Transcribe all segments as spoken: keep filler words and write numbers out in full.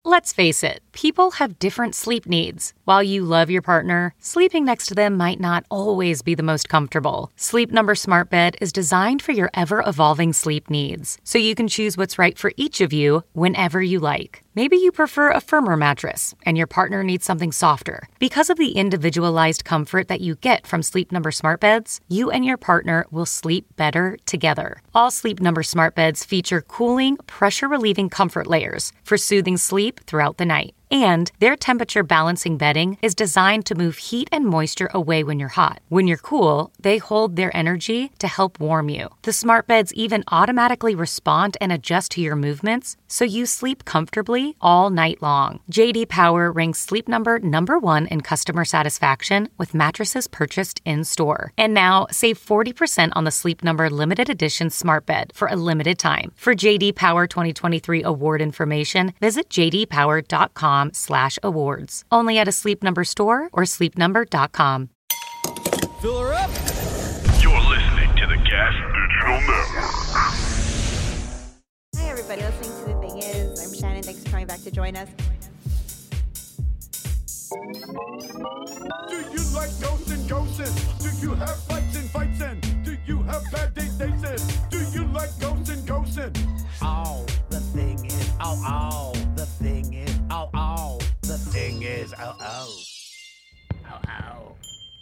Let's face it, people have different sleep needs. While you love your partner, sleeping next to them might not always be the most comfortable. Sleep Number Smart Bed is designed for your ever-evolving sleep needs, so you can choose what's right for each of you whenever you like. Maybe you prefer a firmer mattress and your partner needs something softer. Because of the individualized comfort that you get from Sleep Number Smart Beds, you and your partner will sleep better together. All Sleep Number Smart Beds feature cooling, pressure-relieving comfort layers for soothing sleep throughout the night. And their temperature balancing bedding is designed to move heat and moisture away when you're hot. When you're cool, they hold their energy to help warm you. The smart beds even automatically respond and adjust to your movements, so you sleep comfortably all night long. J D Power ranks Sleep Number number one in customer satisfaction with mattresses purchased in-store. And now, save forty percent on the Sleep Number limited edition smart bed for a limited time. For J D Power twenty twenty-three award information, visit j d power dot com slash awards. Only at a Sleep Number store or sleep number dot com. Fill her up. You're listening to the Gas Digital Network. Hi, everybody. Listening to The Thing Is. I'm Shannon. Thanks for coming back to join us. Do you like ghosts and ghosts? Do you have fights and fights and do you have bad dates dates? Do you like ghosts and ghosts? Oh, the thing is, oh, oh, the thing is, oh, oh, the thing is, oh, oh, oh, oh.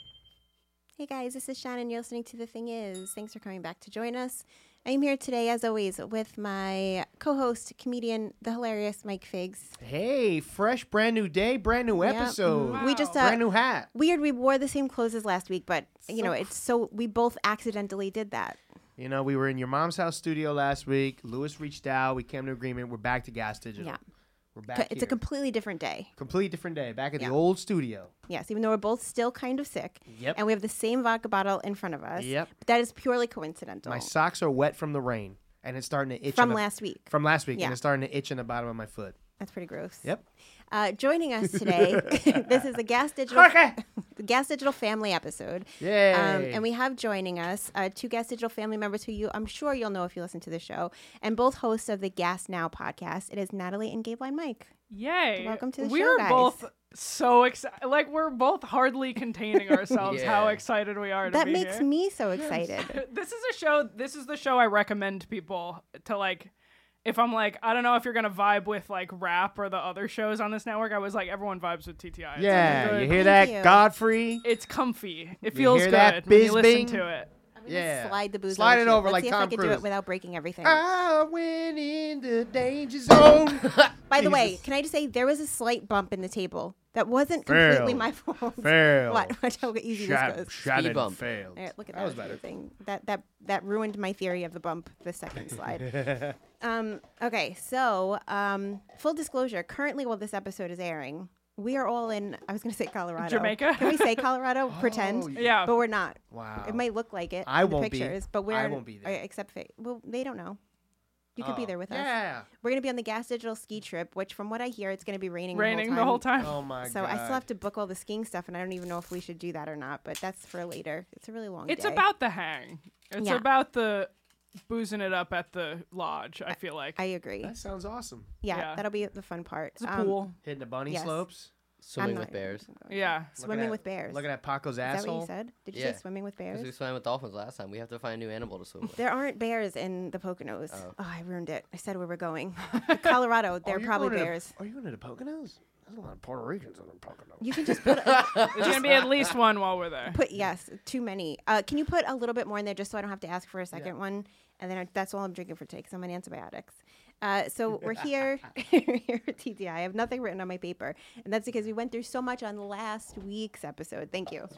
Hey, guys. This is Shannon. You're listening to The Thing Is. Thanks for coming back to join us. I'm here today, as always, with my co-host, comedian, the hilarious Mike Figs. Hey, fresh, brand new day, brand new Yep. episode. Wow. We just, uh, brand new hat. Weird, we wore the same clothes as last week, but, you know, it's so, we both accidentally did that. You know, we were in your mom's house studio last week. Lewis reached out. We came to agreement. We're back to Gas Digital. Yeah. We're back Co- It's here. a completely different day. Completely different day. Back at Yeah. the old studio. Yes, even though we're both still kind of sick. Yep. And we have the same vodka bottle in front of us. Yep. But that is purely coincidental. My socks are wet from the rain, and it's starting to itch. From on the- last week. From last week, Yeah. and it's starting to itch in the bottom of my foot. That's pretty gross. Yep. Uh, joining us today, this is the Gas Digital Okay. the Gas Digital Family episode. Yay. Um, and we have joining us uh, two Gas Digital family members who you, I'm sure you'll know if you listen to the show, and both hosts of the Gas Now podcast. It is Natalie and Gabe Line Mike. Yay. Welcome to the we're show, guys. both so excited. Like, we're both hardly containing ourselves Yeah. how excited we are to That be makes here. me so excited. This is a show, this is the show I recommend people to, like, if I'm like, I don't know if you're going to vibe with, like, rap or the other shows on this network. I was like, everyone vibes with T T I. It's Yeah, really you good. hear Thank that, you. Godfrey? It's comfy. It You feels hear good that, when you listen Bisbing? to it. I'm gonna Yeah. slide the booze Slide over it to you. over Let's like see Tom if I can do Cruise. it without breaking everything. I went in the danger zone. By the way, Jesus. can I just say there was a slight bump in the table that wasn't completely Fail. my fault. Fail. What? Watch how easy Shot, this goes. shot and bump. failed. All right, look at That that. was better. Thing. That that that ruined my theory of the bump. The second slide. um. Okay. So, um, full disclosure. Currently, while this episode is airing, we are all in. I was going to say Colorado. Jamaica? Can we say Colorado? Pretend. Oh, Yeah. But we're not. Wow. It might look like it. I in the won't be. pictures, but we're. I won't be there. uh, Except, fa- well, they don't know. You could be Oh, there with us. Yeah. We're going to be on the Gas Digital ski trip, which, from what I hear, it's going to be raining. Raining the whole time. Oh my So god. I still have to book all the skiing stuff, and I don't even know if we should do that or not. But that's for later. It's a really long It's day. about the hang. It's Yeah. about the boozing it up at the lodge, I feel like. I agree. That sounds awesome. Yeah, Yeah. that'll be the fun part. It's a Um, pool. Hitting the bunny Yes. slopes. Swimming I'm with not- bears. Yeah. Looking Swimming at- with bears. Looking at Paco's Is that asshole. what you said? Did you Yeah. say swimming with Because bears? we swam with dolphins last time. We have to find a new animal to swim with. There aren't bears in the Poconos. Oh. Oh. I ruined it. I said where we're going. Colorado, there Are are you probably going to the- bears. Are you going to the Poconos? There's a lot of Puerto Ricans in the Poconos. You can just put a, There's going to be at least one while we're there. put yes, too many. Uh, can you put a little bit more in there just so I don't have to ask for a second one? And then I, that's all I'm drinking for today because I'm on antibiotics. Uh, so we're here, here at T T I. I have nothing written on my paper, and that's because we went through so much on last week's episode. Thank you.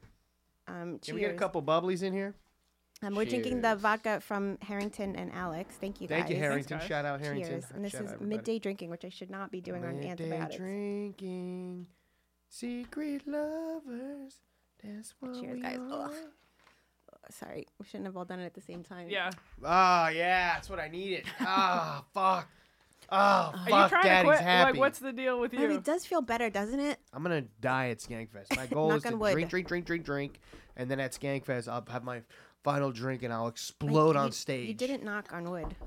Um, Can we get a cheers. couple bubblies in here? Um, we're drinking the Cheers. vodka from Harrington and Alex. Thank you, Thank guys. you, Harrington. guys. Shout out, Harrington. Cheers. And this Shout is out, everybody. midday drinking, which I should not be doing on Midday antibiotics. drinking, secret lovers. That's what Cheers, we guys. are. Ugh. Sorry, we shouldn't have all done it at the same time. Yeah. Oh, yeah, that's what I needed. Ah, fuck. Oh, Are you fuck, trying Daddy's to quit? happy. Like, what's the deal with I mean, you? it does feel better, doesn't it? I'm going to die at Skankfest. My goal is Knock to on wood. drink, drink, drink, drink, drink, and then at Skankfest, I'll have my final drink and I'll explode You- on you- stage. You didn't knock on wood.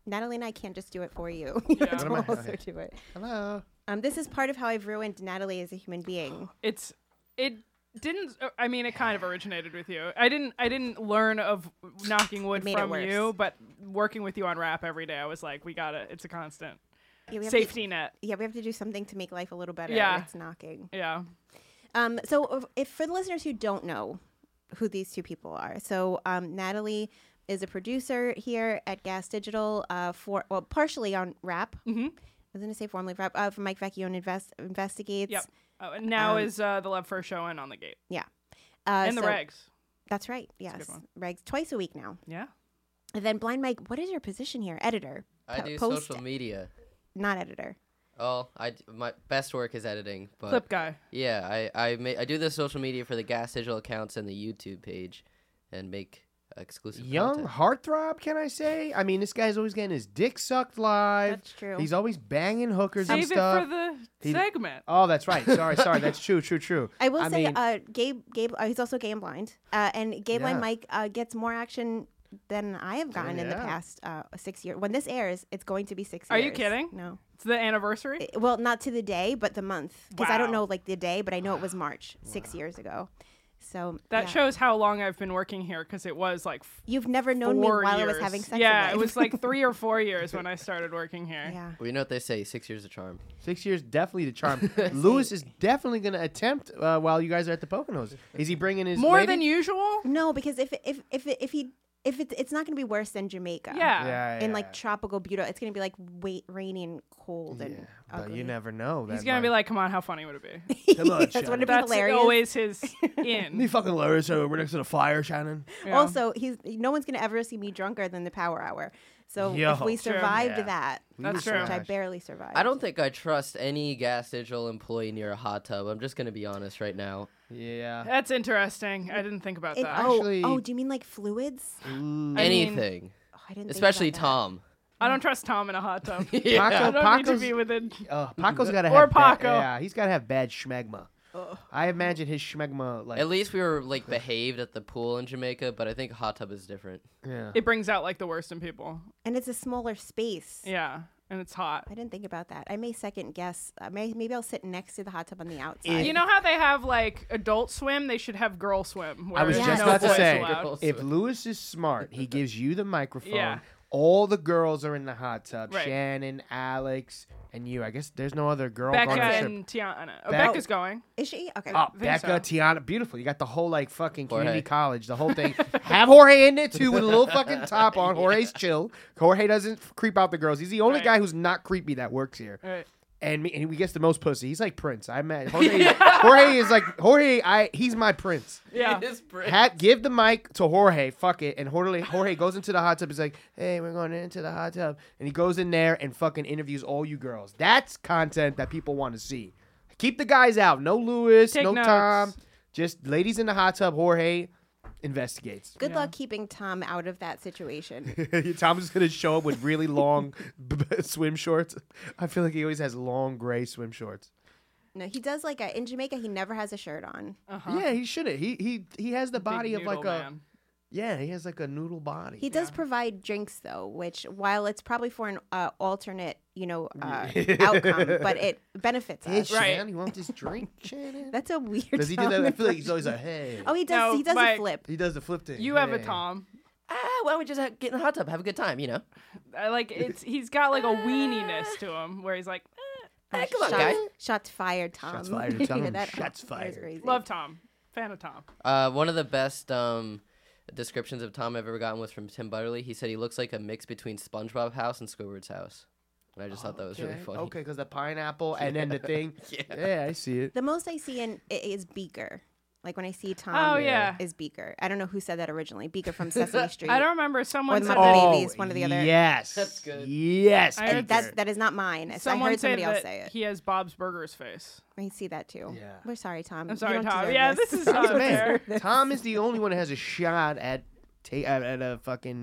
Natalie and I can't just do it for you. You Yeah. have to What am I- also do it. Hello. Um, this is part of how I've ruined Natalie as a human being. It's it didn't. uh, I mean, it kind of originated with you. I didn't. I didn't learn of knocking wood It made it from worse. you, but working with you on rap every day, I was like, we got it. It's a constant Yeah, we have safety net. To, yeah, we have to do something to make life a little better. Yeah. It's knocking. Yeah. Um, so if, if for the listeners who don't know who these two people are, so um, Natalie is a producer here at Gas Digital uh, for well partially on Rap. Mm-hmm. I was going to say formerly Rap uh, for Mike Vecchione invest, investigates. Yep. Oh, and now Um, is uh, the Love First show and On the Gate Uh, and the so- Regs. That's right. a Yes, good one. Regs twice a week now. Yeah. And then Blind Mike, what is your position here? Editor, I Po- do post- social media. not editor. Oh, I d- my best work is editing, but Clip guy. yeah, I I ma- I do the social media for the Gas Digital accounts and the YouTube page, and make exclusive Young content. heartthrob, can I say? I mean, this guy's always getting his dick sucked live. That's true. He's always banging hookers and Save it stuff. for the He- segment. Oh, that's right. Sorry, sorry. That's true, true, true. I will I say, mean- uh, Gabe, Gabe, uh, he's also gay and blind, uh, and gay blind Yeah. Mike uh, gets more action than I have gotten in the yeah. past uh, six years. When this airs, it's going to be six Are years. you kidding? No. It's the anniversary. I- Well, not to the day, but the month, because I don't Wow. know like the day, but I know it was March six years ago. So That yeah. shows how long I've been working here because it was like f- You've never known me four while years. I was having sex. Yeah, in it life. was like three or four years when I started working here. Yeah. Well, you know what they say: six years of charm. Six years, definitely the charm. Lewis is definitely going to attempt uh, while you guys are at the Poconos. Is he bringing his More lady? than usual. No, because if if if if he if it, it's not going to be worse than Jamaica. Yeah. Yeah, In yeah. like tropical beauty, it's going to be like wait, rainy and cold and Yeah, but ugly. you never know. He's that gonna be might- like, "Come on, how funny would it be?" Come on, That's Shannon. going to be That's hilarious. always his Me in. fucking hilarious. So we're next to the fire, Shannon. Yeah. Also, he's no one's gonna ever see me drunker than the Power Hour. So Yo. if we True. survived Yeah. that, That's was true. which I smashed. barely survived. I don't think I trust any Gas Digital employee near a hot tub. I'm just gonna be honest right now. Yeah. That's interesting. I didn't think about It- that. oh, Actually- oh, do you mean like fluids? Ooh. I mean- Anything, Oh, I didn't. think especially about that. Tom. I don't trust Tom in a hot tub. Yeah. I Paco, don't need to Paco's, be within. uh, Paco's got to Or have bad, Paco. yeah, he's got to have bad schmegma. I imagine his schmegma like At least we were like behaved at the pool in Jamaica, but I think a hot tub is different. yeah. It brings out like the worst in people. And it's a smaller space. Yeah, and it's hot. I didn't think about that. I may second guess. Uh, may, maybe I'll sit next to the hot tub on the outside. You know how they have like adult swim? They should have girl swim. I was where just no about to boys say, allowed. if Lewis is smart, he gives you the microphone. Yeah. All the girls are in the hot tub. Right. Shannon, Alex, and you. I guess there's no other girl Becca going on the trip. and Tiana. Oh, Beck- Becca's going. Is she? Okay. Oh, think Becca, so. Tiana, beautiful. You got the whole like fucking community Jorge. college, the whole thing. Have Jorge in there too with a little fucking top on. Jorge's chill. Jorge doesn't creep out the girls. He's the only Right. guy who's not creepy that works here. Right. And, me, and he gets the most pussy. He's like Prince. I met Jorge. Jorge is like Jorge. I he's my Prince. Yeah. It is pretty- Hat, give the mic to Jorge. Fuck it. And Jorge, Jorge goes into the hot tub. He's like, hey, we're going into the hot tub. And he goes in there and fucking interviews all you girls. That's content that people want to see. Keep the guys out. No Lewis, Take no notes. Tom. Just ladies in the hot tub. Jorge investigates. Good Yeah. luck keeping Tom out of that situation. Tom's just going to show up with really long b- b- swim shorts. I feel like he always has long gray swim shorts. No, he does like a, in Jamaica. He never has a shirt on. Uh-huh. Yeah, he shouldn't. He he he has the Big body of like noodle a man. yeah. He has like a noodle body. He does provide drinks though, which while it's probably for an uh, alternate, you know, uh, outcome, but it benefits Hey, us. Right. Shannon, you want this drink, Shannon? That's a weird. Does he do that? I feel like he's always like, hey. Oh, he does. No, he does Mike. a flip. He does the flip thing. You have a Hey. Tom. Ah, why don't we just ha- get in the hot tub, have a good time, you know? I like it's. He's got like a weeniness to him where he's like, eh. Hey, come on, shots, guys. Shots fired, Tom. Shots fired, Yeah, Tom. that- Shots that was fired. crazy. love Tom, fan of Tom. Uh, one of the best um, descriptions of Tom I've ever gotten was from Tim Butterly. He said he looks like a mix between SpongeBob house and Squidward's house. And I just thought that was really Okay, funny. Okay, because the pineapple and then the thing. Yeah. Yeah, I see it. The most I see in i- is Beaker. Like when I see Tom, Oh, yeah. is Beaker. I don't know who said that originally. Beaker from Sesame Street. I don't remember. Someone Or the said Muppet that. Babies, one or the other. Yes. That's good. Yes. I And heard that's Beaker. that is not mine. So I Someone heard said somebody else that say it. he has Bob's Burgers face. I see that too. Yeah. We're sorry, Tom. I'm You sorry, don't Tom. deserve Yeah, this is Tom's not the man. fair. Tom is the only one that has a shot at ta- at, at a fucking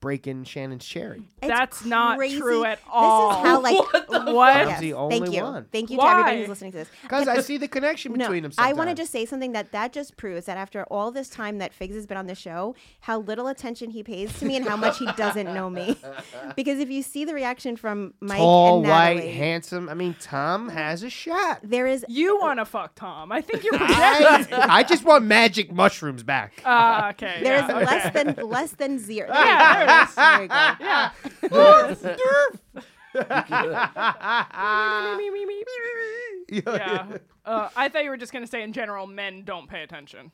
breaking Shannon's cherry. It's That's not crazy. true at all. This is how like What? I'm Yes, the only thank you, one. thank you to everybody Why? who's listening to this. Because Can- I see the connection No, between them I sometimes. want to just say something that that just proves that after all this time that Figs has been on the show, how little attention he pays to me and how much he doesn't know me. Because if you see the reaction from Mike Tall, and white, Natalie, handsome. I mean, Tom has a shot. there is You want to fuck Tom. I think you're projecting. I, I just want magic mushrooms back. Ah, okay. there is yeah, okay. less than less than zero. Yeah, there it is. There you go. Yeah. Yeah. Uh, I thought you were just gonna say in general, men don't pay attention.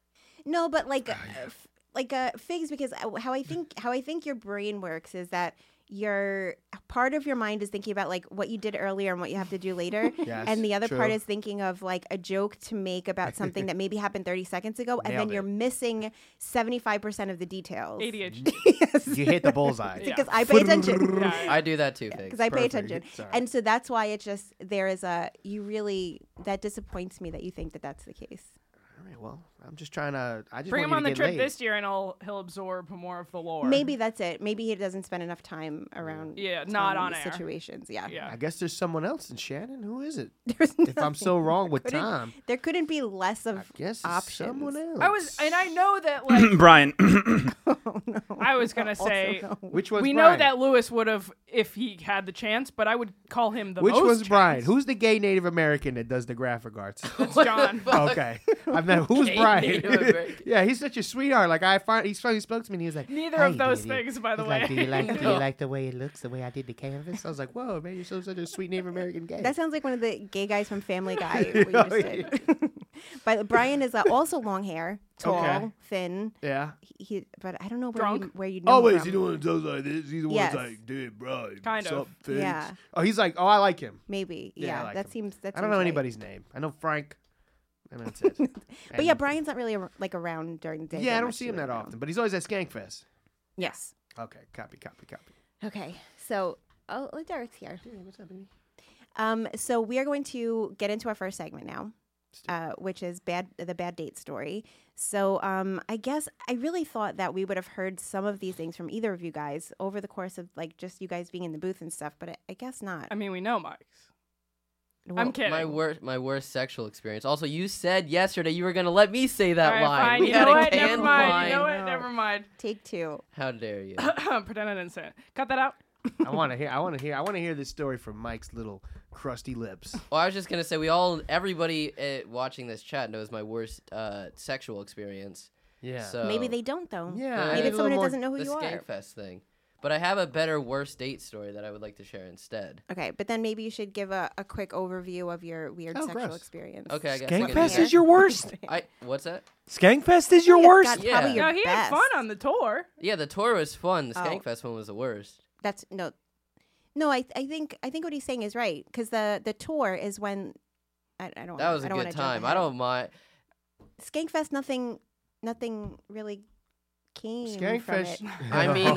No, but like, uh, f- like uh, Figs, because uh, how I think how I think your brain works is that your part of your mind is thinking about like what you did earlier and what you have to do later, Yes, and the other part true. is thinking of like a joke to make about something that maybe happened thirty seconds ago, and then Nailed you're it. missing seventy-five percent of the details. A D H D. Yes. You hit the bullseye. Yeah. Because I pay attention. Yeah, yeah. I do that too, Because Figs. I pay Perfect. attention, Sorry. and so that's why it just there is a you really that disappoints me that you think that that's the case. All right, well, I'm just trying to. I just Bring want him you on to the get trip laid. this year, and he'll he'll absorb more of the lore. Maybe that's it. Maybe he doesn't spend enough time around. Yeah, not Tom on air. situations. Yeah. Yeah. I guess there's someone else in Shannon. Who is it? There's If I'm nothing. so wrong with Couldn't- Tom, There couldn't be less of I guess it's options. someone else. I was, and I know that like Brian. Oh, no. I was gonna Also, say. no. Which one's We Brian? know that Lewis would have if he had the chance, but I would call him the Which most was Brian? chance. Who's the gay Native American that does the graphic arts? That's John. Okay, I've never. Who's Gay Brian? Native American. Yeah, he's such a sweetheart. Like I find, he's he spoke to me and he was like, Neither "Hi, of those do you- things, by the he's way. Like, do you like? Do you No. like the way it looks? The way I did the canvas? I was like, whoa, man, you're so such a sweet Native American gay. That sounds like one of the gay guys from Family Guy. what you just did. But Brian is uh, also long hair, tall, Okay. thin. yeah. He, he- but I don't know where Drunk? you, where you know Oh wait, him is he from. the one that does like this? He's the one Yes. that's like, dude, bro, Kind of. sup, Figs?" Yeah. Oh, he's like, oh, I like him. Maybe. Yeah, Yeah, I like that him. seems. That I don't seems know right. anybody's name. I know Frank, and that's it. But yeah, And- Brian's not really ar- like around during the day. Yeah, I very don't much see him either, that no. often, but he's always at Skankfest. Yes. Okay, copy, copy, copy. Okay. So, oh, oh, Derek's here. Hey, what's up, baby? Um, so we are going to get into our first segment now, uh, which is bad the bad date story. So um, I guess I really thought that we would have heard some of these things from either of you guys over the course of like just you guys being in the booth and stuff, but I, I guess not. I mean, we know Mike's. Well, I'm kidding. My worst, my worst sexual experience. Also, you said yesterday you were gonna let me say that All right, line. fine. We You had know a what? Never canned mind. line. You know what? No. Never mind. Take two. How dare you? Pretend I didn't say it. Cut that out. I want to hear. I want to hear. I want to hear this story from Mike's little crusty lips. Well, I was just gonna say we all, everybody uh, watching this chat knows my worst uh, sexual experience. Yeah. So Maybe they don't though. Yeah, Uh, I Maybe need it's a someone little who more- doesn't know who the you are. Skankfest thing. But I have a better worst date story that I would like to share instead. Okay, but then maybe you should give a, a quick overview of your weird Oh, sexual gross. experience. Okay, I guess. I can do Skankfest that. is your worst. I what's that? Skankfest is your Yeah, worst. God, probably Yeah. your No, he had best. fun on the tour. Yeah, the tour was fun. The Oh. Skankfest one was the worst. That's no, no. I I think I think what he's saying is right because the the tour is when I, I don't. That was I a don't good wanna jump time. I ahead. don't mind. Skankfest. Nothing, nothing really came from Skankfest. it. I mean,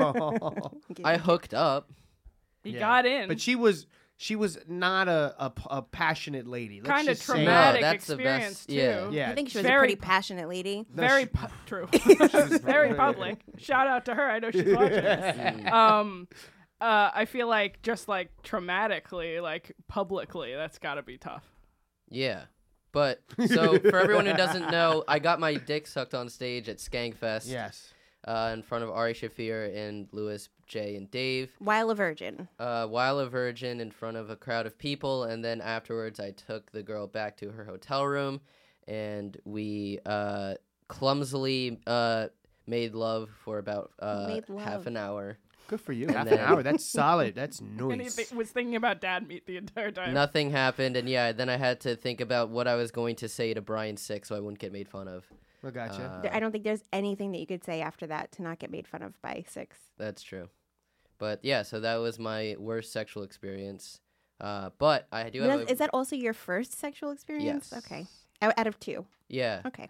I- I hooked up. He Yeah. got in. But she was she was not a a, p- a passionate lady. Let's Kind of just say traumatic No, that's the experience best- too. yeah. Yeah. I think she was Very a pretty pu- passionate lady. No, Very she- pu- true. Very public. Shout out to her. I know she's watching this. Mm. Um, uh, I feel like just like traumatically, like publicly, that's got to be tough. Yeah. But so for everyone who doesn't know, I got my dick sucked on stage at Skankfest. Yes. Uh, in front of Ari Shafir and Lewis, Jay, and Dave. While a virgin. Uh, while a virgin in front of a crowd of people, and then afterwards I took the girl back to her hotel room, and we uh, clumsily uh, made love for about uh, Made half love. an hour. Good for you. And Half then- an hour. That's solid. That's And he nice. th- was thinking about dad meat the entire time. Nothing happened, and yeah, then I had to think about what I was going to say to Brian Sick so I wouldn't get made fun of. I gotcha. Uh, There- I don't think there's anything that you could say after that to not get made fun of by six. That's true. But yeah, so that was my worst sexual experience. Uh, but I do have Is, a, is that also your first sexual experience? Yes. Okay. Out, out of two. yeah. Okay.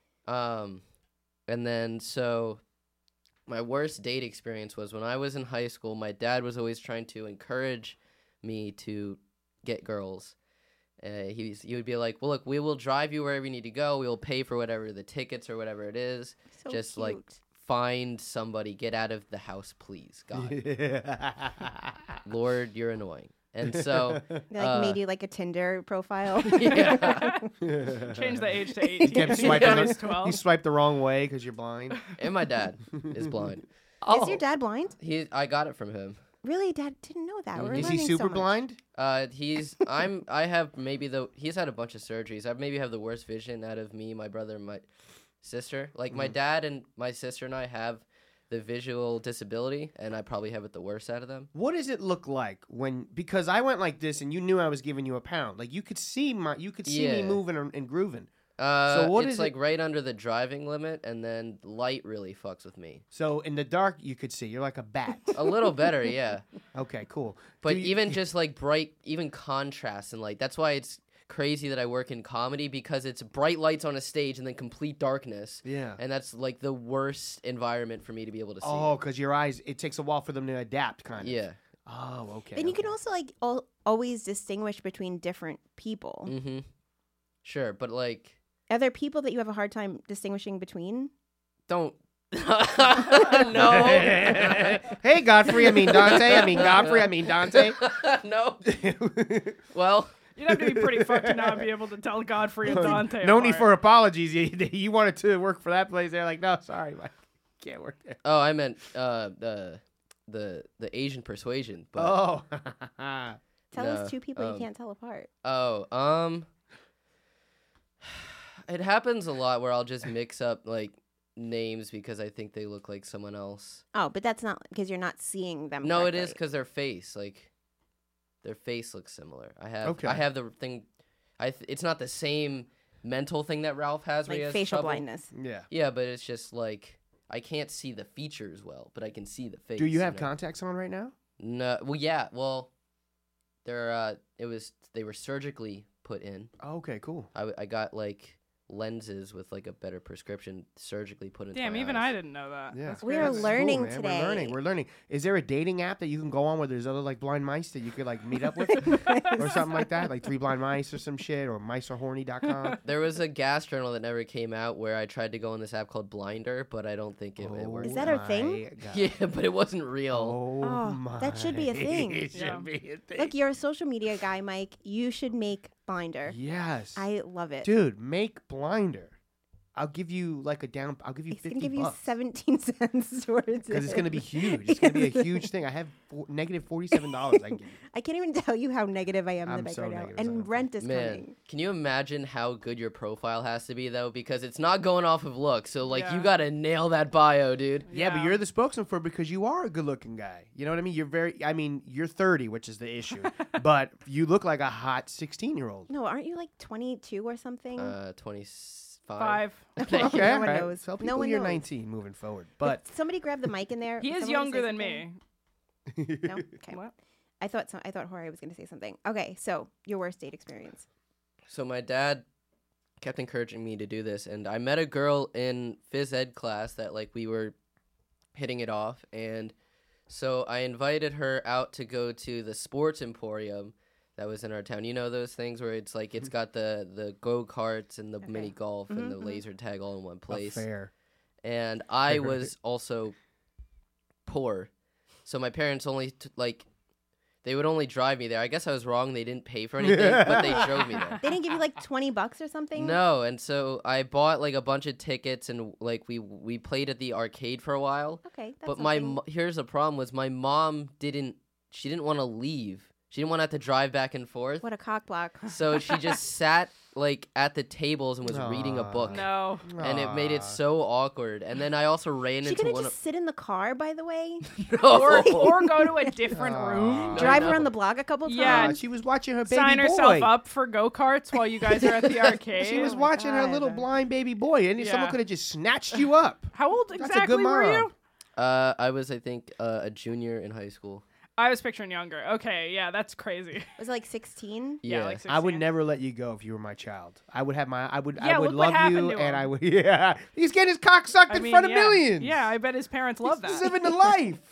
Um, and then so my worst date experience was when I was in high school. My dad was always trying to encourage me to get girls. Uh, he he would be like, "Well, look, we will drive you wherever you need to go. We will pay for whatever the tickets or whatever it is. So Just cute. like find somebody, get out of the house, please, God. Lord, you're annoying. And so They, like uh, made you like a Tinder profile. yeah. Change the age to You eighteen. kept swiping. Yeah. the- It's twelve. You swiped the wrong way because you're blind. And my dad is blind. Is your dad blind? He, I got it from him. Really, Dad didn't know that. We're Is he learning super so much. blind? Uh, he's I'm I have maybe the he's had a bunch of surgeries. I maybe have the worst vision out of me, my brother, and my sister. Like my dad and my sister and I have the visual disability, and I probably have it the worst out of them. What does it look like when? Because I went like this, and you knew I was giving you a pound. Like you could see my, you could see me Yeah. moving and, and grooving. Uh, what it's is like it- right under the driving limit, and then light really fucks with me. So in the dark, you could see. You're like a bat. A little better, yeah. Okay, cool. But Do you- even just like bright, even contrast and light. That's why it's crazy that I work in comedy, because it's bright lights on a stage and then complete darkness. Yeah. And that's like the worst environment for me to be able to see. Oh, because your eyes, it takes a while for them to adapt, kind of. Yeah. Oh, okay. Then you okay. can also like al- always distinguish between different people. Mm-hmm. Sure, but like, Are there people that you have a hard time distinguishing between? don't. No. Hey, Godfrey. I mean Dante. I mean Godfrey. I mean Dante. No. Well, You'd have to be pretty fucked to not be able to tell Godfrey and Dante. No need apart. for apologies. You, you wanted to work for that place. They're like, no, sorry, Mike. Can't work there. oh, I meant uh the the the Asian persuasion. But Oh. Tell No, us two people um, you can't tell apart. Oh, um, it happens a lot where I'll just mix up like names because I think they look like someone else. Oh, but that's not because you're not seeing them. No, it is correctly. because their face, like, their face looks similar. I have, Okay. I have the thing. I th- it's not the same mental thing that Ralph has. Where he like has facial trouble. blindness. Yeah. Yeah, but it's just like I can't see the features well, but I can see the face. Do you have know? contacts on right now? No. Well, yeah. Well, they're. Uh, it was. They were surgically put in. Oh, okay, cool. I, w- I got like lenses with like a better prescription surgically put into Damn, my even eyes. I didn't know that. Yeah. That's We crazy. are This is learning cool, man. today. We're learning. We're learning. Is there a dating app that you can go on where there's other like blind mice that you could like meet up with or something like that? Like Three Blind Mice or some shit or mice are horny dot com? There was a gas journal that never came out where I tried to go on this app called Blinder, but I don't think it, it worked. Is that a thing? my God. Yeah, but it wasn't real. Oh, Oh, my. that should be a thing. It should Yeah. be a thing. Look, you're a social media guy, Mike. You should make Blinder. Yes. I love it. Dude, make Blinder. I'll give you like a down. I'll give you He's fifty gonna give you bucks. seventeen cents towards it. Because it's gonna be huge. It's gonna be a huge thing. I have four, negative forty-seven dollars. I can give you. I can't even tell you how negative I am in I'm the bank so right now. negative, so I And don't rent is Man, coming. can you imagine how good your profile has to be though? Because it's not going off of looks. So like you Yeah. gotta nail that bio, dude. Yeah, but Yeah. you're the spokesman for it because you are a good-looking guy. You know what I mean? You're very. I mean, you're thirty, which is the issue. But you look like a hot sixteen-year-old. No, aren't you like twenty-two or something? Uh, twenty-five. Five. Thank you. No one all right. knows. Tell No people one you're knows. nineteen moving forward. But But somebody grab the mic in there. He is Someone say younger than something. me. No. Okay. What? I thought so. I thought Jorge was going to say something. Okay, so your worst date experience. So my dad kept encouraging me to do this, and I met a girl in phys ed class that like we were hitting it off, and so I invited her out to go to the sports emporium that was in our town. You know those things where it's like it's got the the go karts and the Okay. mini golf Mhm, and the mhm. laser tag all in one place. fair. And I was also poor, so my parents only t- like they would only drive me there. I guess I was wrong; they didn't pay for anything, but they drove me there. They didn't give you like twenty bucks or something? No, and so I bought like a bunch of tickets, and like we we played at the arcade for a while. Okay, that's But my something. mo- here's the problem: was my mom didn't she didn't want to leave. She didn't want to have to drive back and forth. What a cock block. So she just sat like at the tables and was reading a book. No. And it made it Aw. so awkward. And then I also ran She into couldn't one just of sit in the car, by the way. Or, no. or go to a different Aw. room. No, Drive no. around the block a couple times. Yeah, Uh, she was watching her baby Sign boy. herself up for go karts while you guys are at the arcade. She was Oh my watching her God. little blind baby boy, and someone Yeah. could have just snatched you up. How old That's a exactly good were mom. you? Uh, I was I think uh, a junior in high school. I was picturing younger. Okay, yeah, that's crazy. Was it like sixteen? Yeah, like I would sixteen. never let you go if you were my child. I would have my. I would. Yeah, I would look what love you, happened to and him. I would. Yeah, he's getting his cock sucked I in mean, front of yeah. millions. Yeah, I bet his parents love He's that. living the life.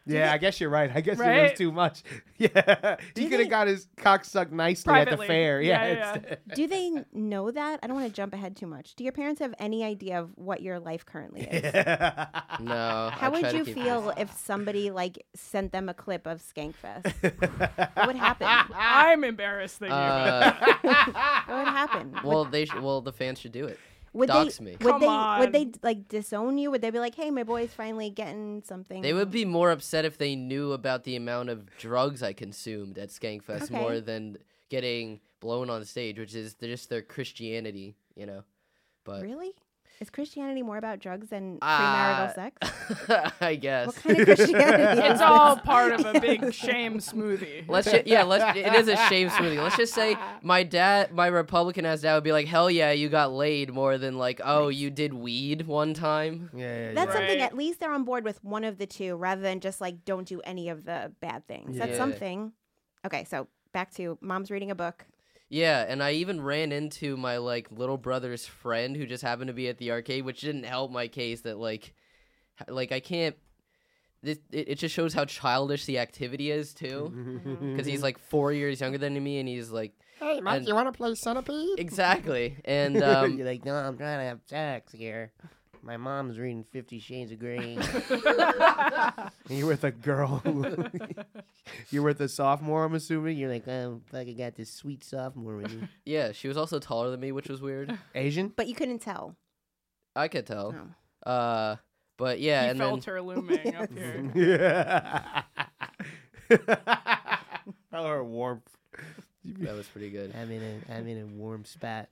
Yeah, I guess you're right. I guess it Right? was too much. Yeah, he Do could they- have got his cock sucked nicely at the Privately. fair. Yeah, Yeah. yeah. instead. Do they know that? I don't want to jump ahead too much. Do your parents have any idea of what your life currently is? No. I How try would to you keep feel it- if somebody like sent them a clip of Skankfest? What would happen? I'm embarrassed that you. Uh, What would happen? well, they sh- well the fans should do it. would dox they, me. Would Come they on. would they like disown you? Would they be like, "Hey, my boy's finally getting something"? They would be more upset if they knew about the amount of drugs I consumed at Skankfest Okay. more than getting blown on stage, which is just their Christianity, you know. But Really? Is Christianity more about drugs than Uh, premarital sex? I guess. What kind of Christianity is It's all part of a big shame smoothie. Let's ju- yeah, let's it is a shame smoothie. Let's just say my dad, my Republican ass dad would be like, "Hell yeah, you got laid," more than like, "Oh, you did weed one time." Yeah, yeah, That's yeah. something. Right. At least they're on board with one of the two, rather than just like don't do any of the bad things. That's Yeah. something. Okay, so back to mom's reading a book. Yeah, and I even ran into my like little brother's friend who just happened to be at the arcade, which didn't help my case that like h- like I can't this it, it just shows how childish the activity is too, because he's like four years younger than me, and he's like, Hey, Mike, and- you want to play Centipede? exactly, and um, You're like, no, I'm trying to have sex here. My mom's reading Fifty Shades of Grey. And you're with a girl. who- you're with a sophomore, I'm assuming. You're like, oh, fucking got this sweet sophomore with me. yeah, she was also taller than me, which was weird. Asian? But you couldn't tell. I could tell. No. Uh, but yeah, He and felt then her looming up here. Yeah. Or warmth. that was pretty good. I'm in a, I'm in a warm spot.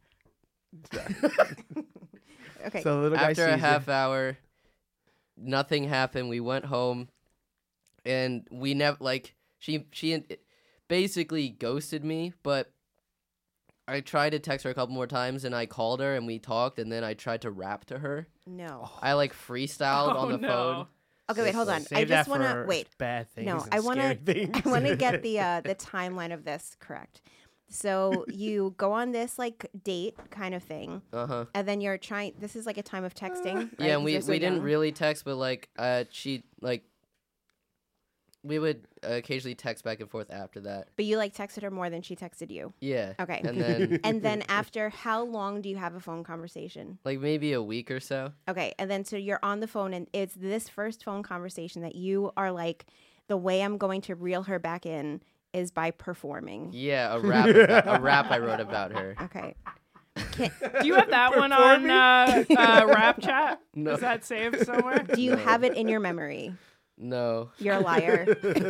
Okay. So the little guy After a sees half you. hour, nothing happened. We went home, and we never like she she basically ghosted me. But I tried to text her a couple more times, and I called her, and we talked, and then I tried to rap to her. no. I like freestyled Oh, on the no. phone. Okay, wait, hold on. Save I that just want to for wait. Bad things. No, and I want scary to. things. I want to get the uh, the timeline of this correct. So you go on this like date kind of thing, Uh huh. and then you're trying. This is like a time of texting. Right? Yeah, and we Just so we didn't young. really text, but like uh she like we would uh, occasionally text back and forth after that. But you like texted her more than she texted you. Yeah. Okay. And then And then after how long do you have a phone conversation? like maybe a week or so. Okay, and then so you're on the phone, and it's this first phone conversation that you are like, the way I'm going to reel her back in is by performing. Yeah, a rap about, a rap I wrote about her. Okay. Do you have that one on uh, uh, Rap Chat? No. Is that saved somewhere? Do you have it in your memory? No. You're a liar.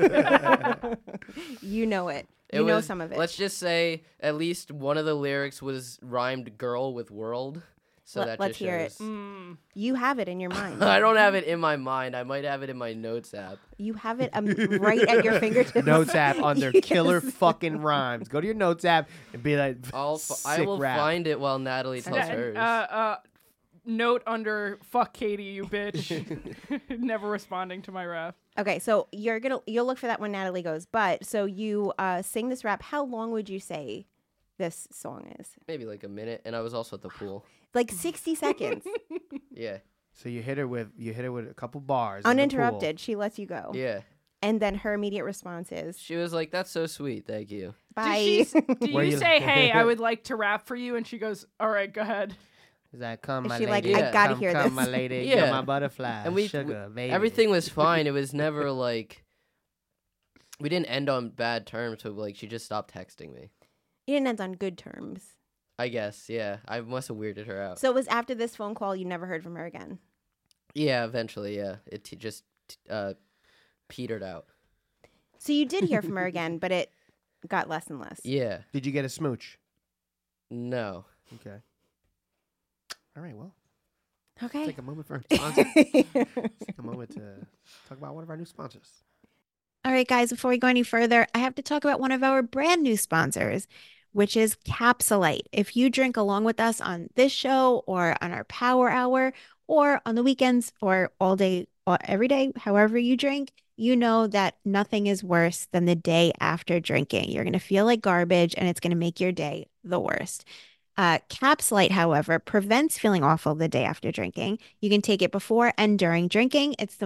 You know it. It You know was- some of it. Let's just say at least one of the lyrics was rhymed girl with world. So Let- that let's just hear it. shows. Mm. You have it in your mind. I don't have it in my mind. I might have it in my notes app. You have it um, right at your fingertips. Notes app under Yes. killer fucking rhymes. Go to your notes app and be like, I'll f- I sick will rap. find it while Natalie tells That- hers. uh, uh, note under "fuck Katie, you bitch." Never responding to my rap. Okay, so you're gonna you'll look for that when Natalie goes. But so you uh, sing this rap. How long would you say this song is? Maybe like a minute, and I was also at the pool. Like sixty seconds, Yeah, So you hit her with you hit her with a couple bars. in the pool. uninterrupted. She lets you go, yeah. and then her immediate response is She was like, "That's so sweet, thank you." bye. Did, she, s- do Were you you- say, "Hey, I would like to rap for you," and she goes, "All right, go ahead." Is that come, Is my she like, lady? I gotta come, hear come, this? my lady. Yeah. You're my butterfly. And we- sugar, baby. Everything was fine. It was never like we didn't end on bad terms. So like she just stopped texting me. You didn't end on good terms. I guess, yeah. I must have weirded her out. So it was after this phone call you never heard from her again. Yeah, eventually, yeah. It t- just t- uh, petered out. So you did hear from her again, but it got less and less. Yeah. Did you get a smooch? No. Okay. All right. Well, Okay. take a moment for our sponsor. take a moment to talk about one of our new sponsors. All right, guys, before we go any further, I have to talk about one of our brand new sponsors, which is Capsulite. If you drink along with us on this show or on our Power Hour or on the weekends or all day, or every day, however you drink, you know that nothing is worse than the day after drinking. You're going to feel like garbage and it's going to make your day the worst. Uh, Capsulite, however, prevents feeling awful the day after drinking. You can take it before and during drinking. It's the most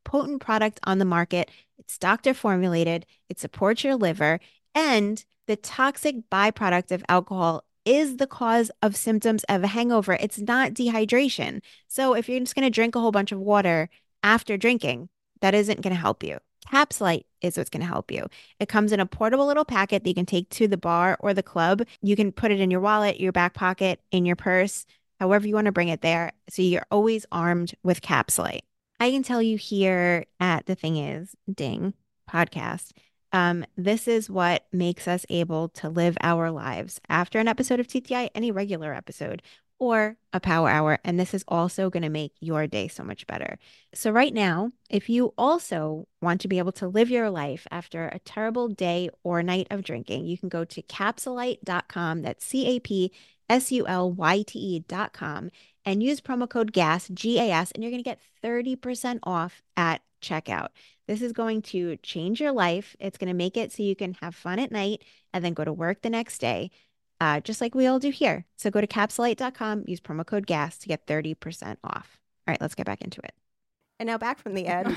potent product on the market. It's doctor formulated, it supports your liver, and the toxic byproduct of alcohol is the cause of symptoms of a hangover. It's not dehydration. So if you're just going to drink a whole bunch of water after drinking, that isn't going to help you. Capsulite is what's going to help you. It comes in a portable little packet that you can take to the bar or the club. You can put it in your wallet, your back pocket, in your purse, however you want to bring it there. So you're always armed with Capsulite. I can tell you here at The Thing Is, Ding podcast, um, this is what makes us able to live our lives after an episode of T T I, any regular episode, or a power hour. And this is also going to make your day so much better. So right now, if you also want to be able to live your life after a terrible day or night of drinking, you can go to capsulite dot com. That's C A P S U L Y T E dot com and use promo code GAS, G A S, and you're going to get thirty percent off at checkout. This is going to change your life. It's going to make it so you can have fun at night and then go to work the next day, uh, just like we all do here. So go to capsulite dot com, use promo code GAS to get thirty percent off. All right, let's get back into it. And now back from the ad.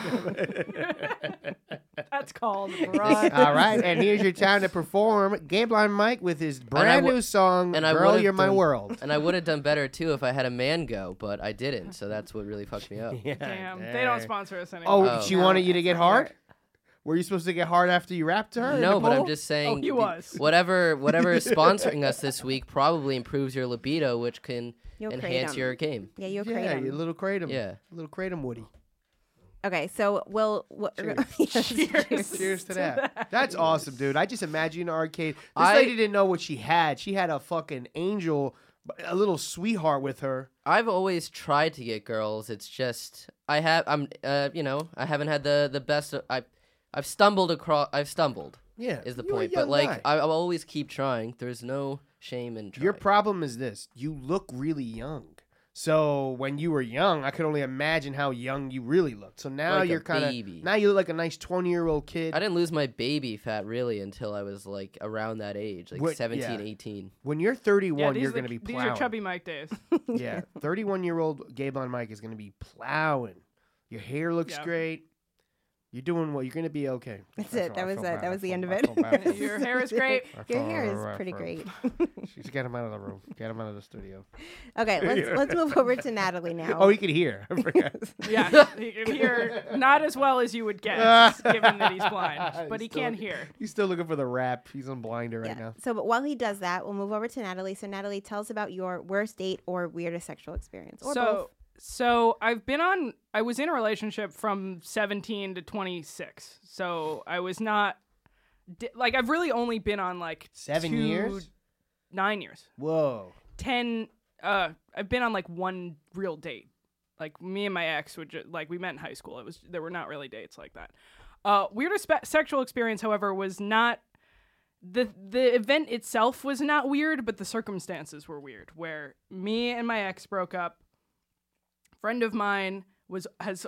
That's called Run. All right, and here's your time to perform. Gay Blind Mike with his brand w- new song, and I Girl, would've You're My done- World. And I would have done better too if I had a man go, but I didn't. So that's what really fucked me up. Yeah, Damn, they dang. don't sponsor us Oh, anymore. Oh. she No, wanted you to that's get not hard? hard. Were you supposed to get hard after you rapped to her? in No, the but I'm pool? just saying. Oh, he the- was. Whatever, whatever is sponsoring us this week probably improves your libido, which can You'll enhance kratom. your game. Yeah, you'll Yeah, kratom. you little kratom. Yeah. Little kratom Woody. Okay, so we'll. we'll Cheers. Yes, Cheers to that. That's awesome, dude. I just imagine an arcade. This I- lady didn't know what she had. She had a fucking angel, a little sweetheart with her. I've always tried to get girls. It's just I have I'm uh you know I haven't had the the best. Of, I I've stumbled across. I've stumbled. Yeah, Is the you're a point. young But like guy. I, I'll always keep trying. There's no shame in trying. Your problem is this: you look really young. So when you were young, I could only imagine how young you really looked. So now Like a you're kind baby. of now you look like a nice twenty-year-old kid. I didn't lose my baby fat really until I was like around that age, like What- seventeen, yeah. eighteen. When you're Yeah, thirty-one, these you're are going the- to be These plowing. are chubby Mike days. Yeah, thirty-one-year-old Gay Blonde Mike is going to be plowing. Your hair looks Yeah. great. You're doing well. You're going to be okay. That's I it. feel- That I was feel it. bad. That I was the feel- end of I it. feel bad for you. Your hair is great. I Your feel hair is bad pretty for great. him. Just get him out of the room. Get him out of the studio. Okay, let's let's move over to Natalie now. Oh, he can hear. I forgot. Yeah, he can hear not as well as you would guess, given that he's blind, but he Still- can hear. He's still looking for the rap. He's on Blinder right Yeah. now. So, but while he does that, we'll move over to Natalie. So, Natalie, tell us about your worst date or weirdest sexual experience, or so, both. so I've been on. I was in a relationship from seventeen to twenty-six. So I was not di- like I've really only been on like Seven two- years? nine years, Whoa. ten. Uh, I've been on like one real date. Like me and my ex would ju- like we met in high school. It was there were not really dates like that. Uh, weirdest spe- sexual experience, however, was not. The the event itself was not weird, but the circumstances were weird. Where me and my ex broke up. Friend of mine was has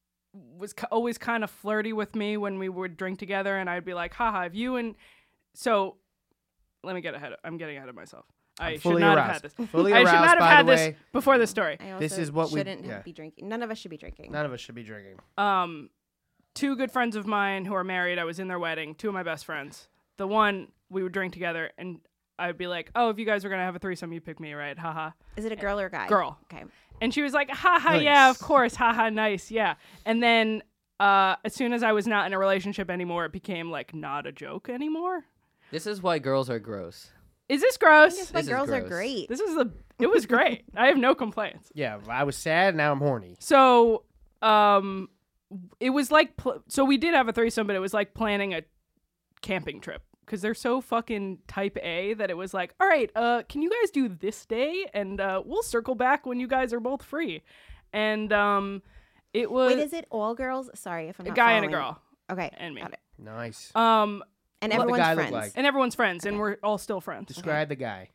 was k- always kind of flirty with me when we would drink together, and I'd be like, "Haha, if you and so." Let me get ahead. Of, I'm getting ahead of myself. I I'm should fully not aroused. have had this. Fully I should aroused, not have by had the this way. before this story. I This also is what we- shouldn't yeah. be drinking. None of us should be drinking. None of us should be drinking. Um, two good friends of mine who are married. I was in their wedding. Two of my best friends. The one we would drink together, and I'd be like, "Oh, if you guys are gonna have a threesome, you pick me, right? Haha." Is it a girl or a guy? Girl. Okay. And she was like, "Haha, yeah, Nice. of course, haha, nice, yeah." And then, uh, as soon as I was not in a relationship anymore, it became like not a joke anymore. This is why girls are gross. Is this I gross? guess my This is girls are gross. great. This is the. It was great. I have no complaints. Yeah, I was sad. Now I'm horny. So, um, it was like pl- so we did have a threesome, but it was like planning a camping trip because they're so fucking type A that it was like, all right, uh, can you guys do this day, and uh, we'll circle back when you guys are both free, and um, it was Wait, is it all girls? Sorry if I'm a not guy and a following. girl, Okay. and me. Got it. Nice. um, And What the everyone's guy look friends. like? and everyone's friends, and we're all still friends. Describe the guy.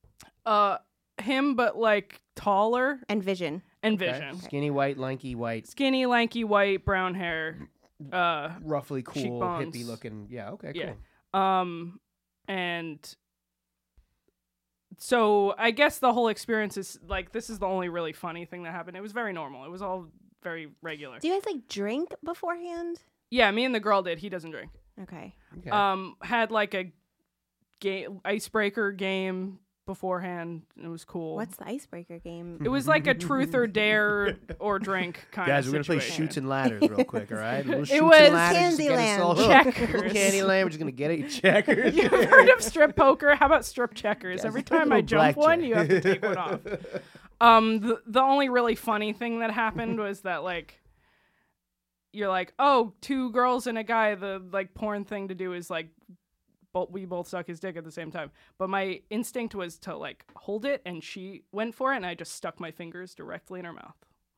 Uh, him, but like taller And vision. and Okay. vision, Skinny, white, lanky, white, skinny, lanky, white, brown hair. Uh, roughly cool, Cheekbones. hippie looking. Yeah, okay, Yeah. cool. Um, and so I guess the whole experience is like this is the only really funny thing that happened. It was very normal. It was all very regular. Do you guys like drink beforehand? Yeah, me and the girl did. He doesn't drink. Okay. Okay. Um, had like a game icebreaker game beforehand. It was cool. What's the icebreaker game? It was like a truth or dare or drink kind Guys, of we're gonna play situation. shoots and ladders real quick, all right? Little shoots was and ladders, just to get us Candyland. all hooked. Checkers. Candyland, we're just gonna get it. Checkers. You've heard of strip poker? How about strip checkers? Every time I little jump one, blackjack. you have to take one off. Um, the the only really funny thing that happened was that like, you're like, oh, two girls and a guy. The like porn thing to do is like, both we both suck his dick at the same time. But my instinct was to like hold it, and she went for it, and I just stuck my fingers directly in her mouth,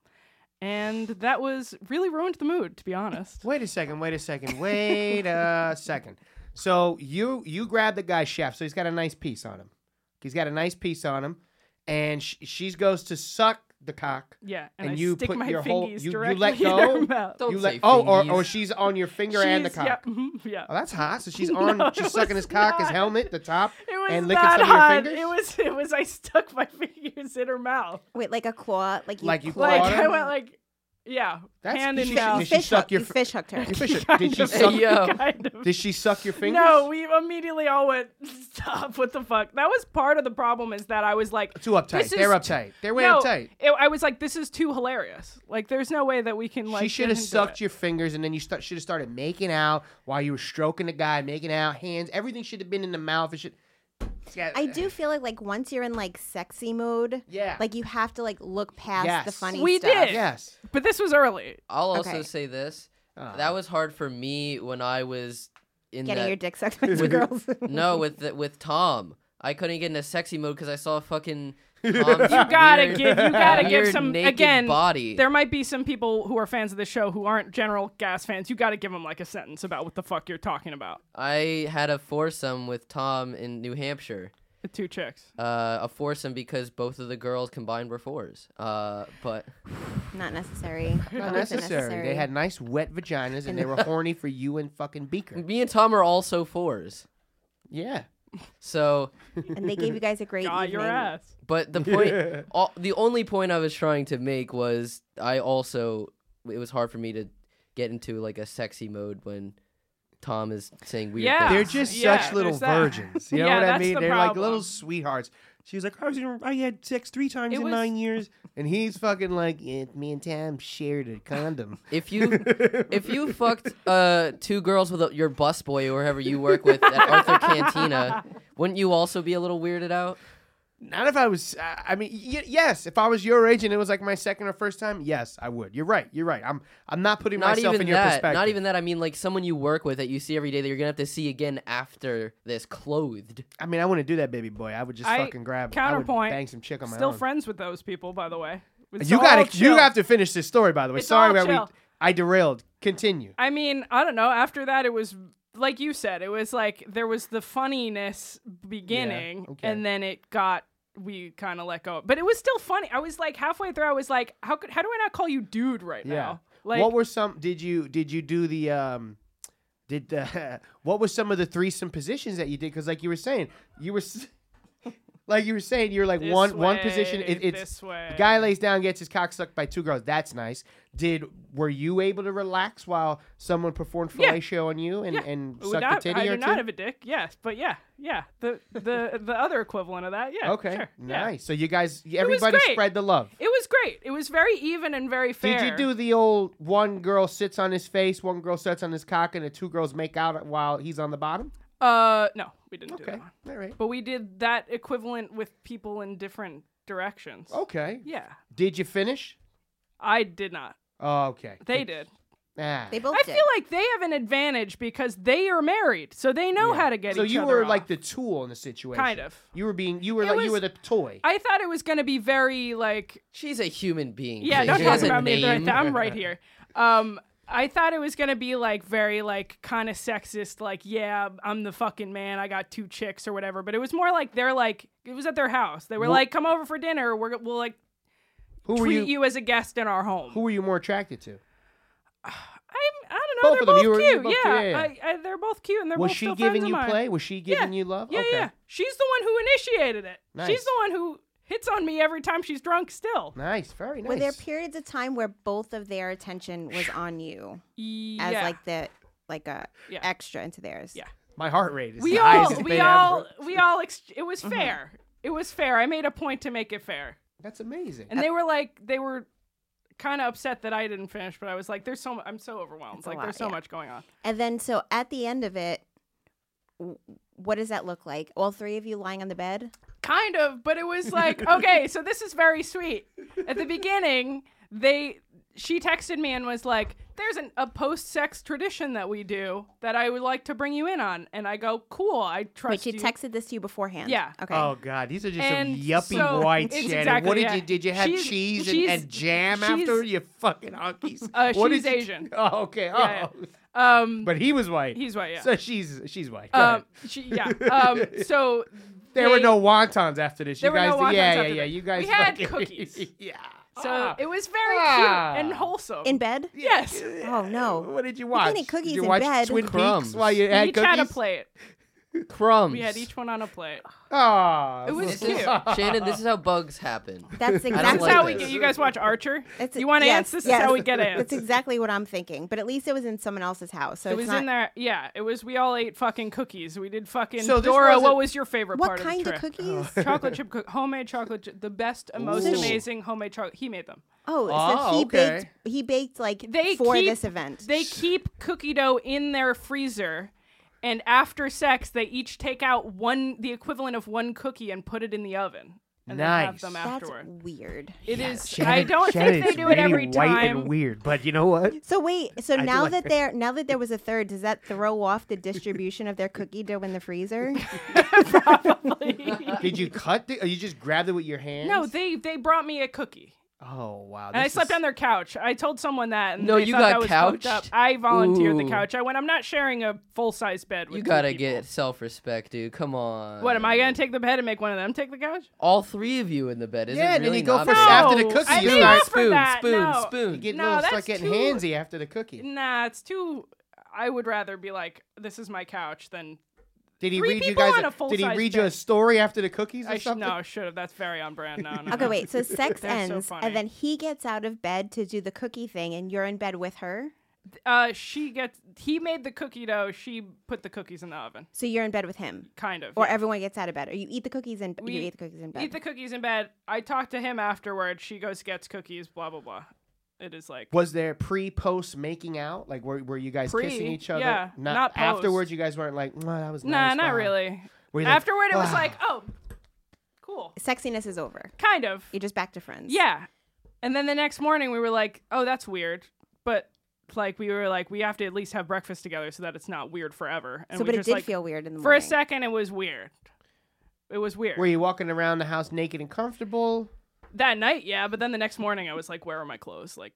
and that was really ruined the mood, to be honest. Wait a second. Wait a second. Wait a second. So you you grab the guy's shaft. So he's got a nice piece on him. He's got a nice piece on him, and sh- she goes to suck the cock. Yeah, and, And I you stick put my your whole- fingies you- you directly let in go? her mouth. Don't You say let oh, or, fingies. or she's on your finger and the She's- cock. Yeah, mhm, yeah. Oh, that's hot. So she's on. No, she's it sucking was his cock, his not. helmet, the top, It was and licking that some hot. of your fingers. It was. It was. I stuck my fingers in her mouth. Wait, like a claw? Like you, Like you claw- Like Clawed I her? went like, yeah, That's- hand did in she- mouth. did she fish suck hook, your you fr- fish hooked her. You fish it. Kind Did she of. suck? Yo. Kind of. Did she suck your fingers? No, we immediately all went, stop, what the fuck? That was part of the problem, is that I was like, Too uptight. this They're is- uptight. They're way no, uptight. it- I was like, this is too hilarious. Like, there's no way that we can, like, She should get have into sucked it. your fingers, and then you start, should have started making out while you were stroking the guy, making out, hands. Everything should have been in the mouth. It should. Yeah. I do feel like like once you're in like sexy mode, Yeah. like you have to like look past the Yes. funny We stuff. did. Yes. But this was early. I'll also Okay. say this. Ah. That was hard for me when I was in Getting that, your dick sucked by two girls. No, with the, with Tom. I couldn't get in a sexy mode because I saw fucking Tom's You gotta weird- give, you gotta give weird some, naked again, body. there might be some people who are fans of the show who aren't general Gas fans. You gotta give them, like, a sentence about what the fuck you're talking about. I had a foursome with Tom in New Hampshire. The two chicks. Uh, a foursome because both of the girls combined were fours. Uh, but Not necessary. Not Not necessary. They had nice wet vaginas, and they were horny for you and fucking Beaker. me and Tom are also fours. Yeah. So, and they gave you guys a great Got evening. your ass. but the point, all, the only point I was trying to make was I also, it was hard for me to get into like a sexy mode when Tom is saying weird Yeah. things. They're just Yeah, such little there's that. virgins. You know Yeah, what I that's mean? the They're like problem. little sweethearts. She was like, I was in, I had sex three times It in was- nine years, and he's fucking like, yeah, me and Tam shared a condom. If you if you fucked uh two girls with a, your busboy or whoever you work with at Arthur Cantina, wouldn't you also be a little weirded out? Not if I was. Uh, I mean, y- yes. If I was your age and it was like my second or first time, yes, I would. You're right. You're right. I'm. I'm not putting Not myself even in your that. perspective. Not even that. I mean, like someone you work with that you see every day that you're gonna have to see again after this, clothed. I mean, I wouldn't do that, baby boy. I would just I- fucking grab. counterpoint, I would bang some chick on my Still own. friends with those people, by the way. It's You all gotta. You chill. have to finish this story, by the way. It's Sorry, all that we. chill. I derailed. Continue. I mean, I don't know. After that, it was like you said. It was like there was the funniness beginning, okay. and then it got. We kind of let go, but it was still funny. I was like halfway through. I was like, "How could? How do I not call you dude right Yeah. now?" Like, what were some? Did you? Did you do the? Um, did the? What was some of the threesome positions that you did? Because like you were saying, you were. s- Like you were saying, you're like this one one position. way, It, it's this way. the guy lays down, gets his cock sucked by two girls. That's nice. Did were you able to relax while someone performed Yeah. fellatio on you and Yeah. and Would sucked not, a titty I or do not two? have a dick. Yes, but yeah, yeah. The the the other equivalent of that. Yeah. Okay, Sure, yeah. nice. So you guys, everybody great. spread the love. It was great. It was very even and very fair. Did you do the old one girl sits on his face, one girl sits on his cock, and the two girls make out while he's on the bottom? Uh, no, we didn't do Okay, that one. all right. But we did that equivalent with people in different directions. Okay. Yeah. Did you finish? I did not. Oh, okay. They did. Ah. They both I did. feel like they have an advantage because they are married, so they know Yeah. how to get So each you other were off. like the tool in the situation. Kind of. You were being. You were It like you was- were the toy. I thought it was going to be very like She's a human being. yeah, She don't has talk a about me. name. I'm right here. Um, I thought it was gonna be like very like kind of sexist, like yeah, I'm the fucking man. I got two chicks or whatever. But it was more like they're like it was at their house. They were Wha- like, come over for dinner. We're we'll like Who were treat you? you, as a guest in our home. Who were you more attracted to? I'm I don't know. Both they're of them. both You were- you cute. were both yeah, cute, yeah, I, I, they're both cute and they're Was both she still giving friends of you mine. play? Was she giving Yeah. you love? Yeah, okay. yeah. She's the one who initiated it. Nice. She's the one who hits on me every time she's drunk still. Nice, very nice. Were there periods of time where both of their attention was on you Yeah. as like the like a Yeah. extra into theirs? Yeah. My heart rate is we the all highest it's we been all ever. we all ex- it was Mm-hmm. fair. It was fair. I made a point to make it fair. That's amazing. And they were like they were kind of upset that I didn't finish, but I was like there's so mu- I'm so overwhelmed. It's a Like lot, there's so yeah. much going on. And then so at the end of it, w- what does that look like? All three of you lying on the bed? Kind of, but it was like, okay, so this is very sweet. At the beginning, they she texted me and was like, there's an, a post-sex tradition that we do that I would like to bring you in on. And I go, cool, I Wait, trust she you. texted this to you beforehand? Yeah. Okay. Oh God, these are just And some yuppie so- whites, it's Shannon. exactly, what did yeah. you did you have She's- cheese and, she's- and jam she's- after you fucking honkies? Uh, What she's did you- Asian. Oh, okay. Oh. Yeah, Um, But he was white. he's white, yeah. So she's she's white. Go um, ahead. she, yeah. Um, so There were they- no wontons after this. There you were guys, no wontons yeah, after yeah, yeah. that. You guys We had fucking- cookies. yeah. So Ah. it was very Ah. cute and wholesome. In bed? Yes. Oh no. What did you You watch? can't eat cookies did you in watch bed. Twin Crumbs. Peaks while you We had each cookies? had a plate. Crumbs. We had each one on a plate. Oh, It was This cute. is, Shannon, this is how bugs happen. That's don't exactly That's like how we this. get. You guys watch Archer? It's- you want yes, ants? This yes. is how we get ants. That's exactly what I'm thinking. But at least it was in someone else's house. So It it's was not, in there. Yeah, it was. We all ate fucking cookies. We did fucking. So this Dora, wasn't- what was your favorite What part kind of of the trip? cookies? Chocolate chip cook, homemade chocolate, chip, the best, and most Ooh. amazing homemade chocolate. He made them. Oh, so Oh, he okay. baked he baked like They for keep, this event. They keep cookie dough in their freezer, and after sex, they each take out one, the equivalent of one cookie, and put it in the oven, and then have Nice. them That's afterward. weird. It is. Shannon- I don't Shannon, think they it's do it really every white time. and weird, but you know what? So wait, so do now like that that. there now that there was a third, does that throw off the distribution of their cookie dough in the freezer? Did you cut it, or you just grabbed it with your hands? No, they they brought me a cookie. Oh wow. And I this slept is- on their couch. I told someone that. And No, they you thought got that was fucked couched? up. I volunteered the Ooh. couch. I went, I'm not sharing a full size bed with You two gotta people." get self-respect, dude. Come on. What, am I going to take the bed and make one of them take the couch? All three of you in the bed. Is Yeah, it and then really you go not for fair? after the No, cookie. I you didn't start offer spoon, that, spoon, no. spoon. You get No, little, start that's getting too- handsy after the cookie. Nah, it's too. I would rather be like, this is my couch than. Did he Three read you people guys? on a Did he full-size read you a bed. story after the cookies or I sh- something? no, should have. That's very on brand. No, no. Okay, no. wait. So sex They're so ends, funny. and then he gets out of bed to do the cookie thing, and you're in bed with her. Uh, she gets. He made the cookie dough. She put the cookies in the oven. So you're in bed with him, Kind of. or yeah. everyone gets out of bed, or you eat the cookies in We you eat the cookies in bed. Eat the cookies in bed. I talked to him afterwards. She goes, gets cookies. Blah blah blah. It is like. Was there pre post making out? Like were were you guys Pre, kissing each other? yeah, not post. afterwards. You guys weren't like, "Mwah, that was Nah, nice." not wow." really. Were you like, Afterward, it was "Wow." like, oh, cool. Sexiness is over. Kind of. You're just back to friends. Yeah. And then the next morning, we were like, oh, that's weird. But like, we were like, we have to at least have breakfast together so that it's not weird forever. And So, we but it just, did like, feel weird in the for a morning. second, it was weird. It was weird. Were you walking around the house naked and comfortable? That night, yeah. But then the next morning, I was like, where are my clothes? Like,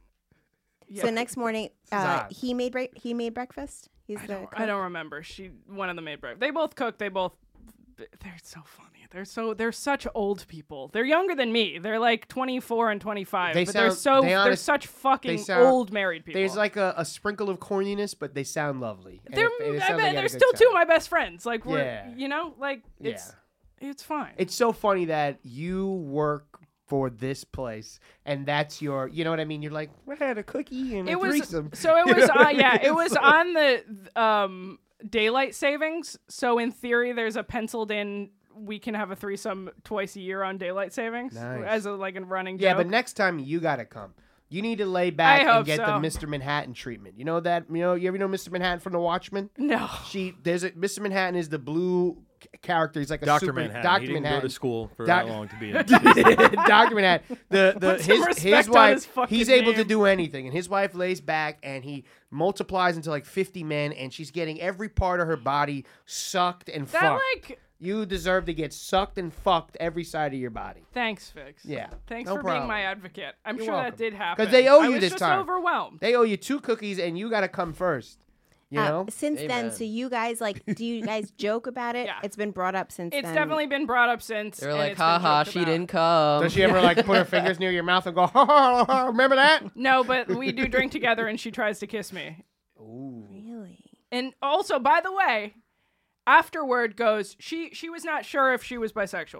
yeah. So next morning, is uh, odd. he made bre- he made breakfast. He's I the don't, cook? I don't remember. She, one of them made breakfast. They both cook. They both, they're so funny. They're so, they're such old people. They're younger than me. They're like twenty-four and twenty-five. They but they're sound- so, they they are honest- such fucking sound- old married people. There's like a, a sprinkle of corniness, but they sound lovely. And They're, it- and it I sounds bet like you had a they're good still two time. of my best friends. Like we're, Yeah. you know, like it's, it's fine. It's so funny that you work for this place, and that's your, you know what I mean? You're like, I had a cookie and a It was threesome. so it You was know uh, what I yeah mean? it was It's on the um daylight savings. So in theory, there's a penciled in. We can have a threesome twice a year on daylight savings Nice. as a like a running Yeah, joke. but next time you gotta come. You need to lay back I and hope get the so. Mister Manhattan treatment. You know that? You know, you ever know Mister Manhattan from The Watchmen? No. She there's a Mister Manhattan is the blue c- character. He's like a Doctor super Manhattan. Doctor he didn't Manhattan. go to school for Doc- that long to be a Doctor Manhattan. The the Put some his respect his on wife. his fucking He's able to name. do anything, and his wife lays back and he multiplies into like fifty men, and she's getting every part of her body sucked and That fucked. like You deserve to get sucked and fucked every side of your body. thanks, Fix. Yeah, Thanks no for problem. being my advocate. I'm You're sure welcome. that did happen 'Cause they owe I you was this just time. overwhelmed. They owe you two cookies, and you got to come first. You Uh, know. since then, Amen. so you guys like, do you guys joke about it? Yeah. It's been brought up since It's then. definitely been brought up since. They're and like, it's been haha, joked she about. didn't come. Does she ever like put her fingers near your mouth and go, ha, ha, ha, remember that? No, but we do drink together, and she tries to kiss me. Really? And also, by the way, afterward goes she she was not sure if she was bisexual.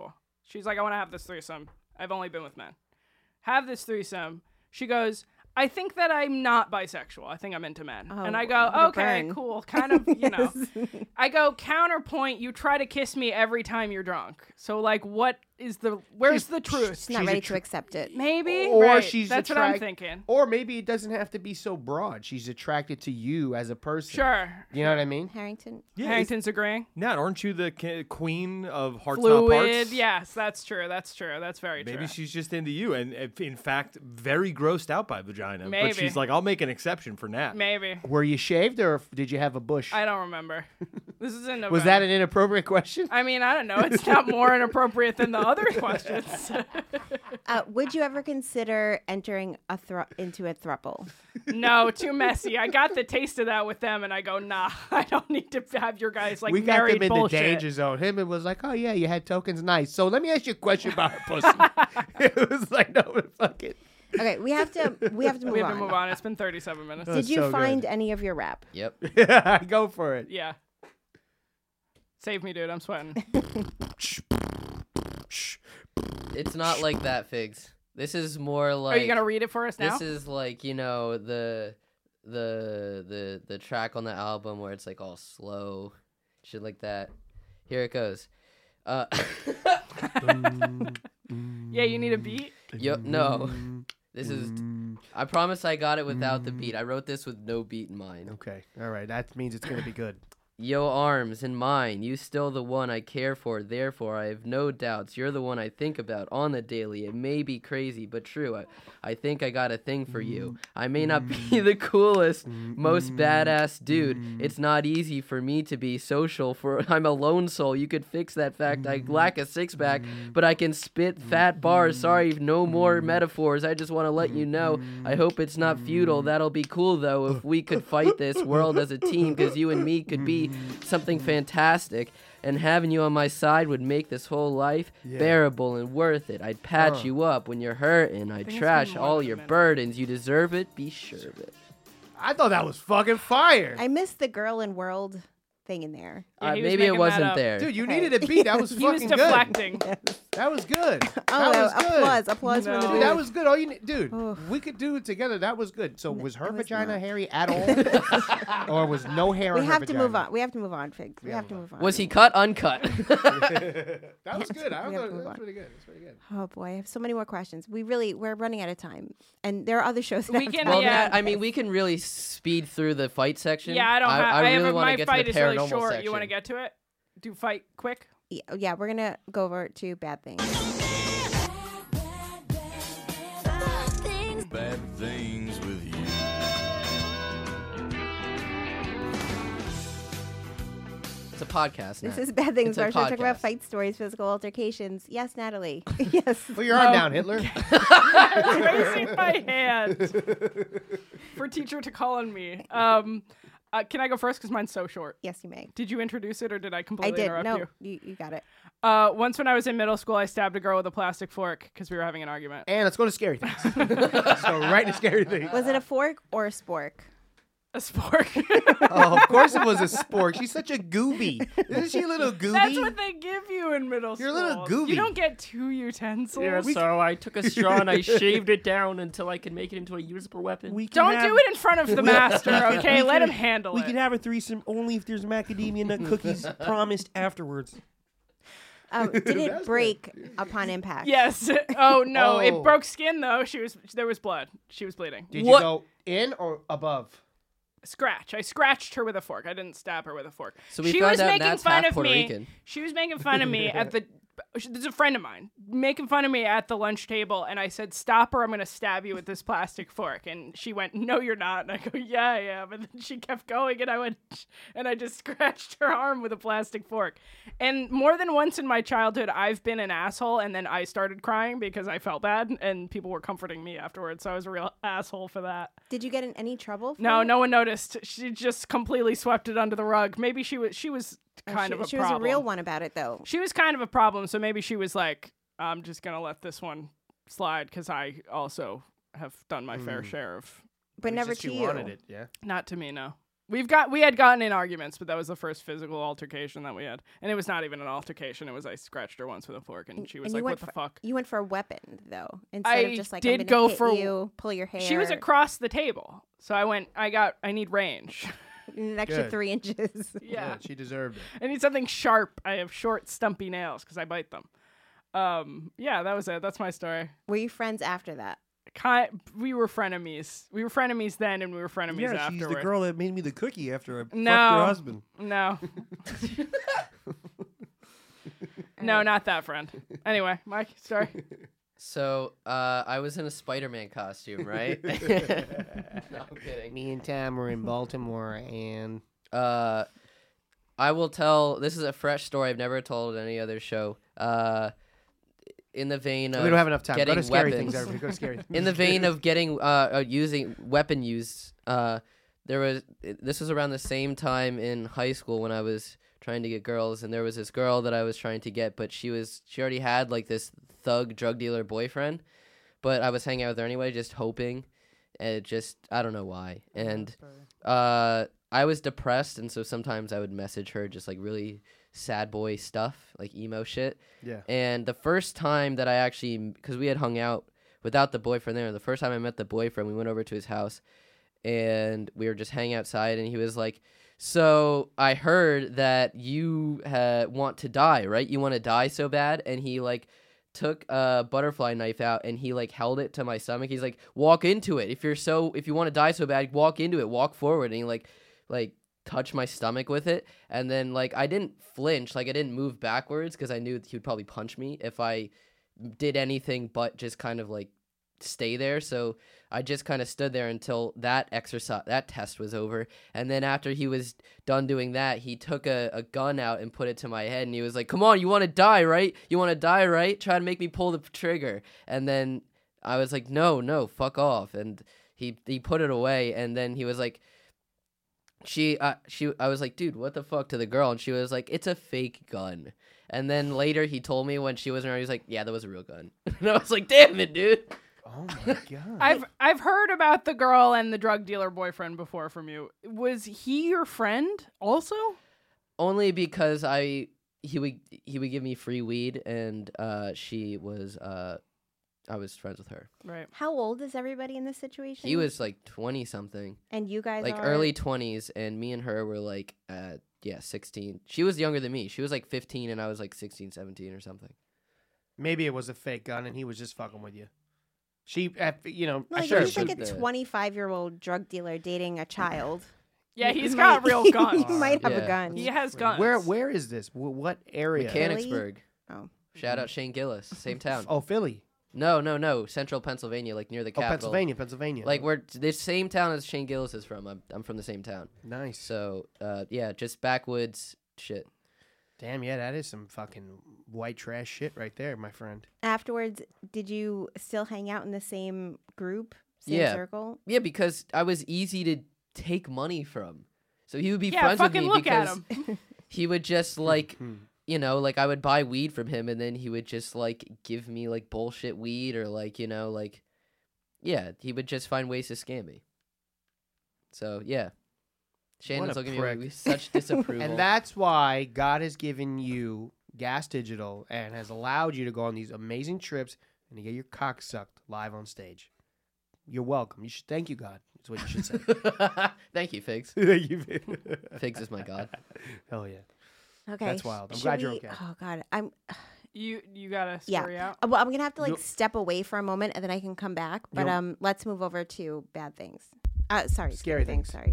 She's like, I want to have this threesome. I've only been with men. Have this threesome. She goes, I think that I'm not bisexual. I think I'm into men. Oh, and I go, what a okay, burn. cool. Kind of, you know. I go, counterpoint, you try to kiss me every time you're drunk. So, like, what is the, where's the truth? She's not She's ready a to tr- accept it. Maybe. Or Right. she's That's what I'm attract- thinking. Or maybe it doesn't have to be so broad. She's attracted to you as a person. Sure. You know what I mean? Harrington. Yeah, is- Harrington's agreeing. Nat, aren't you the ki- queen of hearts not Fluid. parts? Yes, that's true. That's true. That's very Maybe true. she's just into you, and if- in fact, very grossed out by vagina. Maybe. But she's like, I'll make an exception for Nat. Maybe. Were you shaved or did you have a bush? I don't remember. This is in November. Was that an inappropriate question? I mean, I don't know. It's not more inappropriate than the other questions. Uh, would you ever consider entering a thru- into a throuple? No, too messy. I got the taste of that with them, and I go, nah, I don't need to have your guys like we got married them in bullshit. the danger zone. Him, it was like, oh yeah, you had tokens, nice. So let me ask you a question about her pussy. It was like, no, fuck it. Okay, we have to we have to move We have on. to move on. It's been thirty-seven minutes. Did That's you so find good. any of your rap? Yep. Go for it. Yeah. Save me, dude. I'm sweating. It's not like that, Figs. This is more like. Are you gonna read it for us now? This is like, you know, the the the the track on the album where it's like all slow, shit like that. Here it goes. Uh, Yeah, you need a beat. yo, no, this is. I promise I got it without the beat. I wrote this with no beat in mind. Okay. All right. That means it's gonna be good. Yo, arms and mine, you still the one I care for, therefore I have no doubts. You're the one I think about on the daily. It may be crazy, but true. I, I think I got a thing for you. I may not be the coolest, most badass dude. It's not easy for me to be social, for I'm a lone soul. You could fix that fact. I lack a six-pack, but I can spit fat bars. Sorry, no more metaphors. I just want to let you know. I hope it's not futile. That'll be cool, though, if we could fight this world as a team, because you and me could be something fantastic, and having you on my side would make this whole life bearable and worth it. I'd patch Uh. you up when you're hurting. I'd think it's trash been more all than a your minute. burdens. You deserve it. Be sure of it. I thought that was fucking fire. I missed the girl in world thing in there. Yeah, Uh, he was maybe it making that wasn't up. there. Dude, you Okay. needed a beat. That was He was fucking good. deflecting. That was good. Oh, that was uh, good. applause, applause for the No. Dude, that was good. All you need, dude. Oof. We could do it together. That was good. So was her it was vagina not. hairy at all, or was no hair We on her have to vagina? move on. We have to move on, Figs. We Yeah, have to move move on. Was he cut? Uncut. That was good. I We thought have to that move was on. pretty good. That's pretty good. Oh boy, I have so many more questions. We really we're running out of time, and there are other shows. that We have can- to well, Yeah. Nat, I mean, we can really speed through the fight section. Yeah, I don't I, have. I I, really have a, want my to get fight to is the really paranormal short. section. You want to get to it? Do fight quick. Yeah, yeah, we're gonna go over to bad things. Bad things with you. It's a podcast. This Nat. is bad things. It's a Where we're talking about podcast. fight stories, physical altercations. Yes, Natalie. Yes. Put your arm No. down, Hitler. Raising my hand for teacher to call on me. Um, uh, can I go first? Because mine's so short. Yes, you may. Did you introduce it or did I I completely did. interrupt No, you? you, you got it. Uh, once when I was in middle school, I stabbed a girl with a plastic fork because we were having an argument. And let's go to scary things. Let's go right to scary things. Was it a fork or a spork? A spork. Oh, of course it was a spork. She's such a gooby. Isn't she a little gooby? That's what they give you in middle You're a school. little gooby. You don't get two utensils. Yeah, so I took a straw and I shaved it down until I could make it into a usable weapon. We can Don't have, do it in front of the master, okay? we Let can- him handle We it. can have a threesome only if there's macadamia nut cookies promised afterwards. Um, did it That's break upon impact? Yes. Oh no, Oh. it broke skin though. She was there was blood. She was bleeding. Did What? you go in or above? Scratch. I scratched her with a fork. I didn't stab her with a fork. So we she found was out making Nat's fun half of Puerto me. Rican. She was making fun of me at the. There's a friend of mine making fun of me at the lunch table, and I said, "Stop, or I'm going to stab you with this plastic fork." And she went, "No, you're not." And I go, "Yeah, I am." And then she kept going, and I went, and I just scratched her arm with a plastic fork. And more than once in my childhood, I've been an asshole, and then I started crying because I felt bad, and people were comforting me afterwards. So I was a real asshole for that. Did you get in any trouble? For No, it? no one noticed. She just completely swept it under the rug. Maybe she was she was Oh, kind she, of a she problem. was a real one about it, though. She was kind of a problem, so maybe she was like, I'm just gonna let this one slide because I also have done my fair Mm. share of. But At never least to she you. wanted it, yeah. Not to me, no. We've got we had gotten in arguments, but that was the first physical altercation that we had, and it was not even an altercation. It was I scratched her once with a fork, and she was And like, you "What went the for, fuck?" You went for a weapon though, instead I of just like I'm did gonna go hit for you, pull your hair. She was across the table, so I went. I got. I need range. an extra Good. three inches. Yeah. She deserved it. I need something sharp. I have short, stumpy nails because I bite them. Um, yeah, that was it. That's my story. Were you friends after that? Kind, we were frenemies. We were frenemies then, and we were frenemies Yeah, afterward. she's the girl that made me the cookie after I fucked No. her husband. No. No, not that friend. Anyway, Mike, sorry. So uh, I was in a Spider-Man costume, right? No, I'm kidding. Me and Tam were in Baltimore, and Uh, I will tell. This is a fresh story I've never told at any other show. Uh, in the vein of we don't have enough time. Go getting to scary weapons. things. Everybody. Go to scary things. In the vein of getting uh, uh using weapon use, uh, there was this was around the same time in high school when I was trying to get girls, and there was this girl that I was trying to get, but she was she already had like this thug drug dealer boyfriend, but I was hanging out with her anyway, just hoping, and it just I don't know why, and uh, I was depressed, and so sometimes I would message her just like really sad boy stuff, like emo shit. Yeah. And the first time that I actually, because we had hung out without the boyfriend there, the first time I met the boyfriend, we went over to his house, and we were just hanging outside, and he was like, "So I heard that you uh, want to die, right? You want to die so bad?" And he like took a butterfly knife out, and he like held it to my stomach. He's like, "Walk into it. If you're so, if you want to die so bad, walk into it. Walk forward." And he like, like. touch my stomach with it, and then like I didn't flinch, like I didn't move backwards because I knew he would probably punch me if I did anything but just kind of like stay there. So I just kind of stood there until that exercise, that test was over, and then after he was done doing that, he took a, a gun out and put it to my head, and he was like, "Come on, you want to die, right? You want to die, right? Try to make me pull the trigger." And then I was like, "No, no, fuck off," and he he put it away, and then he was like, She, uh, she, I was like, "Dude, what the fuck?" to the girl, and she was like, "It's a fake gun." And then later he told me when she wasn't around, he was like, "Yeah, that was a real gun." And I was like, "Damn it, dude." Oh my god. I've I've heard about the girl and the drug dealer boyfriend before from you. Was he your friend also? Only because I he would he would give me free weed, and uh, she was uh, I was friends with her. Right. How old is everybody in this situation? He was like twenty something. And you guys like are early twenties, and me and her were like, uh, yeah, sixteen. She was younger than me. She was like fifteen, and I was like sixteen, seventeen or something. Maybe it was a fake gun, and he was just fucking with you. She, uh, you know, Like, sure. he's like a but, uh, twenty-five-year-old drug dealer dating a child. Yeah, You he's might- got real guns. You might have Yeah. a gun. He has guns. Where, where is this? Wh- What area? Mechanicsburg. Oh. Shout out Shane Gillis, same town. Oh, Philly. No, no, no, Central Pennsylvania, like near the Oh, capital. Pennsylvania, Pennsylvania. Like we're the same town as Shane Gillis is from. I'm I'm from the same town. Nice. So uh, yeah, just backwoods shit. Damn, yeah, that is some fucking white trash shit right there, my friend. Afterwards, did you still hang out in the same group, same Yeah. circle? Yeah, because I was easy to take money from. So he would be Yeah, friends with fucking me look at because him. he would just like, you know, like I would buy weed from him, and then he would just like give me like bullshit weed, or like, you know, like, yeah, he would just find ways to scam me. So yeah, Shannon's a looking at me prick. with such disapproval. And that's why God has given you Gas Digital and has allowed you to go on these amazing trips and to get your cock sucked live on stage. You're welcome. You should thank you, God. That's what you should say. Thank you, Figs. Thank you. Figs is my god. Hell yeah. Okay. That's wild. I'm should glad you're we- okay. Oh God, I'm. You you got a Yeah. story out? Uh, Well, I'm gonna have to like You'll- step away for a moment, and then I can come back. But You'll- um, let's move over to bad things. Uh, sorry, Scary things. Sorry.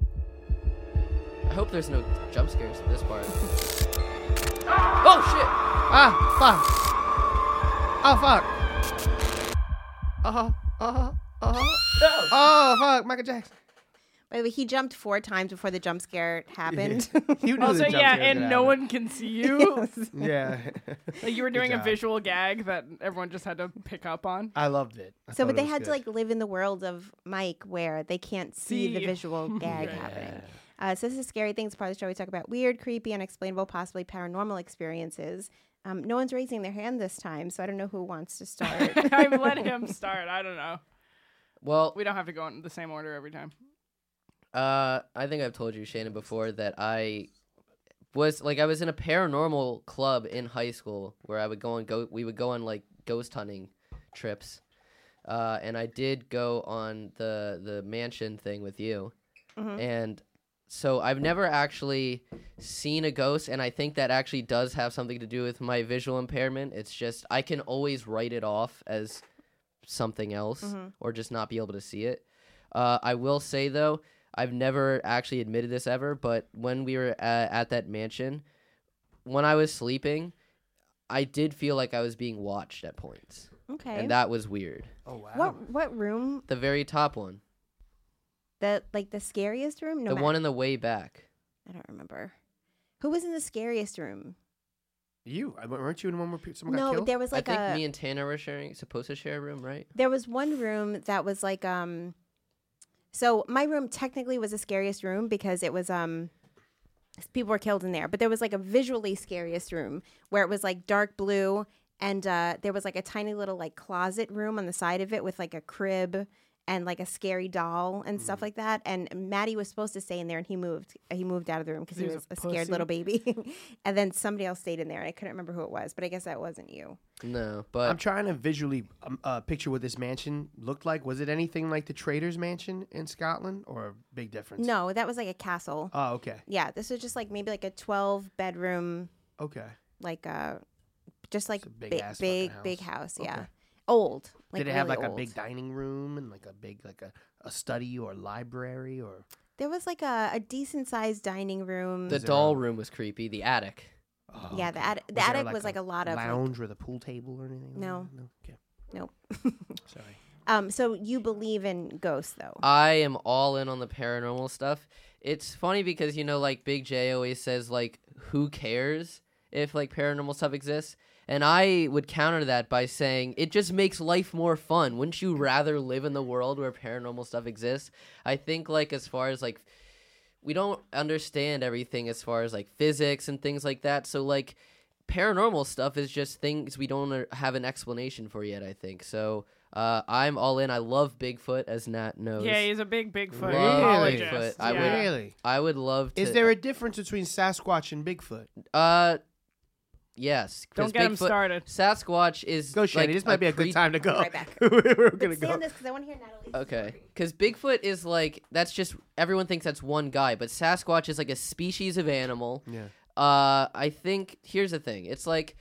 I hope there's no jump scares at this part. Oh shit! Ah, fuck. Oh, fuck. Uh-huh. Uh-huh. Uh-huh. Oh, fuck. Michael Jackson. By the way, he jumped four times before the jump scare happened. You knew Also, the jump yeah, scare was and gonna no happen. one can see you. Yeah. Like you were Good doing a job. visual gag that everyone just had to pick up on. I loved it. I So, thought but it they was had good. to like live in the world of Mike where they can't see, the See. visual gag Yeah. happening. Uh, so this is Scary Things, part of the show. We talk about weird, creepy, unexplainable, possibly paranormal experiences. Um, no one's raising their hand this time, so I don't know who wants to start. I let him start. I don't know. Well, We don't have to go in the same order every time. Uh, I think I've told you, Shannon, before that I was like I was in a paranormal club in high school where I would go and go. We would go on like ghost hunting trips, uh, and I did go on the the mansion thing with you, Mhm. and so I've never actually seen a ghost, and I think that actually does have something to do with my visual impairment. It's just I can always write it off as something else Mhm. or just not be able to see it. Uh, I will say though. I've never actually admitted this ever, but when we were at, at that mansion, when I was sleeping, I did feel like I was being watched at points. Okay. And that was weird. Oh wow. What what room? The very top one. The like the scariest room? No, the Matt, one in the way back. I don't remember. Who was in the scariest room? You I- weren't you in one where pe- someone got No, killed? there was like I think a me and Tana were sharing, supposed to share a room, right? there was one room that was like um so my room technically was the scariest room because it was um people were killed in there, but there was like a visually scariest room where it was like dark blue and uh there was like a tiny little like closet room on the side of it with like a crib and like a scary doll and stuff like that. And Maddie was supposed to stay in there, and he moved. He moved out of the room because he, He was was a a scared pussy. little baby. And then somebody else stayed in there, and I couldn't remember who it was, but I guess that wasn't you. No, but I'm trying to visually um, uh, picture what this mansion looked like. Was it anything like the Trader's Mansion in Scotland, or a big difference? No, that was like a castle. Oh, okay. Yeah, this was just like maybe like a twelve bedroom, Okay. like uh, just like a big big, ass big, fucking big house. house. Yeah, Okay. old. Like Did it have really like a old. big dining room and like a big like a, a study or library or? There was like a, a decent sized dining room. the doll room was creepy. The attic. Oh, yeah, the okay. attic. The Was there, attic was like a lot of like, lounge with a pool table or anything. like No. that? No. Okay. nope. Sorry. Um, so you believe in ghosts though? I am all in on the paranormal stuff. It's funny because, you know, like Big J always says, like, who cares if, like, paranormal stuff exists? And I would counter that by saying it just makes life more fun. Wouldn't you rather live in the world where paranormal stuff exists? I think, like, as far as, like, we don't understand everything as far as, like, physics and things like that. So, like, paranormal stuff is just things we don't uh, have an explanation for yet, I think. So, uh, I'm all in. I love Bigfoot, as Nat knows. Yeah, he's a big Bigfoot Love apologist. Bigfoot. I yeah. would, Really? I would love to. Is there a difference between Sasquatch and Bigfoot? Uh, yes. 'cause Don't get him Bigfoot- started. Sasquatch is Go, Shady. like this might be a good creep- time to go. Right back. We're But gonna stay go. on this because I want to hear Natalie's Okay, story. because Bigfoot is like that's just everyone thinks that's one guy, but Sasquatch is like a species of animal. Yeah. Uh, I think here's the thing. It's like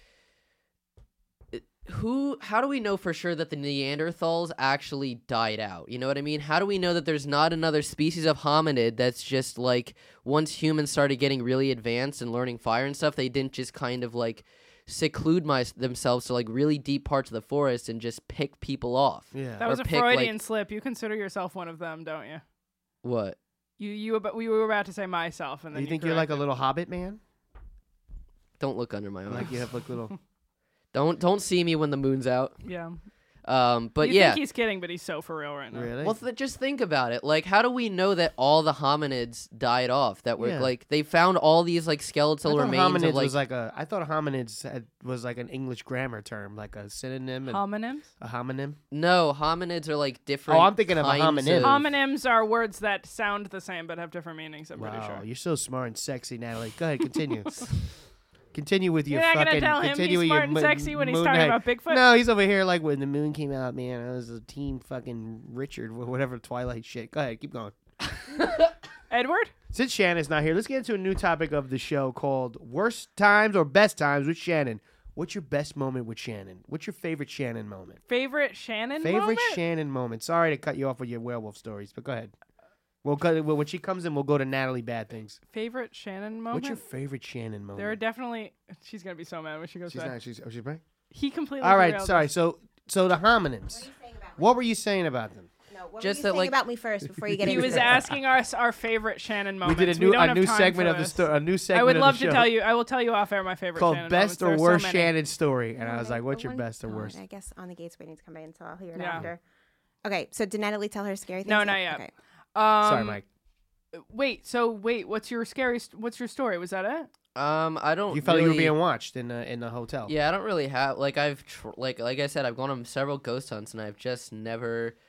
it- who how do we know for sure that the Neanderthals actually died out? You know what I mean? How do we know that there's not another species of hominid that's just like once humans started getting really advanced and learning fire and stuff, they didn't just kind of like seclude my, themselves to like really deep parts of the forest and just pick people off? Yeah. That Or was a pick, Freudian like- slip. You consider yourself one of them, don't you? What? You you about we were about to say myself, and then you think you're like a corrected. little Hobbit man? Don't look under my eyes. Like you have like little. Don't don't see me when the moon's out. Yeah. Um, but you yeah. think he's kidding, but he's so for real right now. Really? Well, th- just think about it. Like, how do we know that all the hominids died off? That were Yeah. like they found all these like I skeletal thought remains hominids of like, was like a. I thought hominids had, was like an English grammar term, like a synonym. And Homonyms? a homonym. no hominids are like different. Oh, I'm thinking of a kinds homonym. of- Homonyms are words that sound the same but have different meanings. I'm pretty Wow, sure. you're so smart and sexy, Natalie. Go ahead, continue. Continue with your You're not gonna fucking. tell him continue he's with your smart and mo- sexy when he's moon talking night. about Bigfoot? No, he's over here like when the moon came out, man. I was a team fucking Richard, wh- whatever Twilight shit. Go ahead, keep going. Edward? Since Shannon's not here, let's get into a new topic of the show called Worst Times or Best Times with Shannon. What's your best moment with Shannon? What's your favorite Shannon moment? Favorite Shannon favorite moment? Shannon moment. Sorry to cut you off with your werewolf stories, but go ahead. We'll cut. Well, when she comes in, we'll go to Natalie Bad Things. Favorite Shannon moment? What's your favorite Shannon moment? There are definitely. She's gonna be so mad when she goes She's back. not. She's. Oh, she's right. He completely. All right. derailed Sorry. us. So, so the homonyms. What were you saying about them? No, what Just were you that, saying like- about me first before you get He into was it? asking us our favorite Shannon We moments. did a new don't a have new time segment for of the this. story. A new segment. I would of love the to show tell you. I will tell you off air my favorite called Shannon Best moments. or There's Worst so many. Shannon Story, and I No, was the- like, "What's the your one- best or oh, worst?" I guess on the gates waiting to come in, so I'll hear it Yeah. after. Okay, so did Natalie tell her scary things? No, not yet. Okay. Um, Sorry, Mike. Wait. So wait. What's your scariest? What's your story? Was that it? Um, I don't. You felt you were really- being watched in the in the hotel. Yeah, I don't really have like I've tr- like like I said I've gone on several ghost hunts and I've just never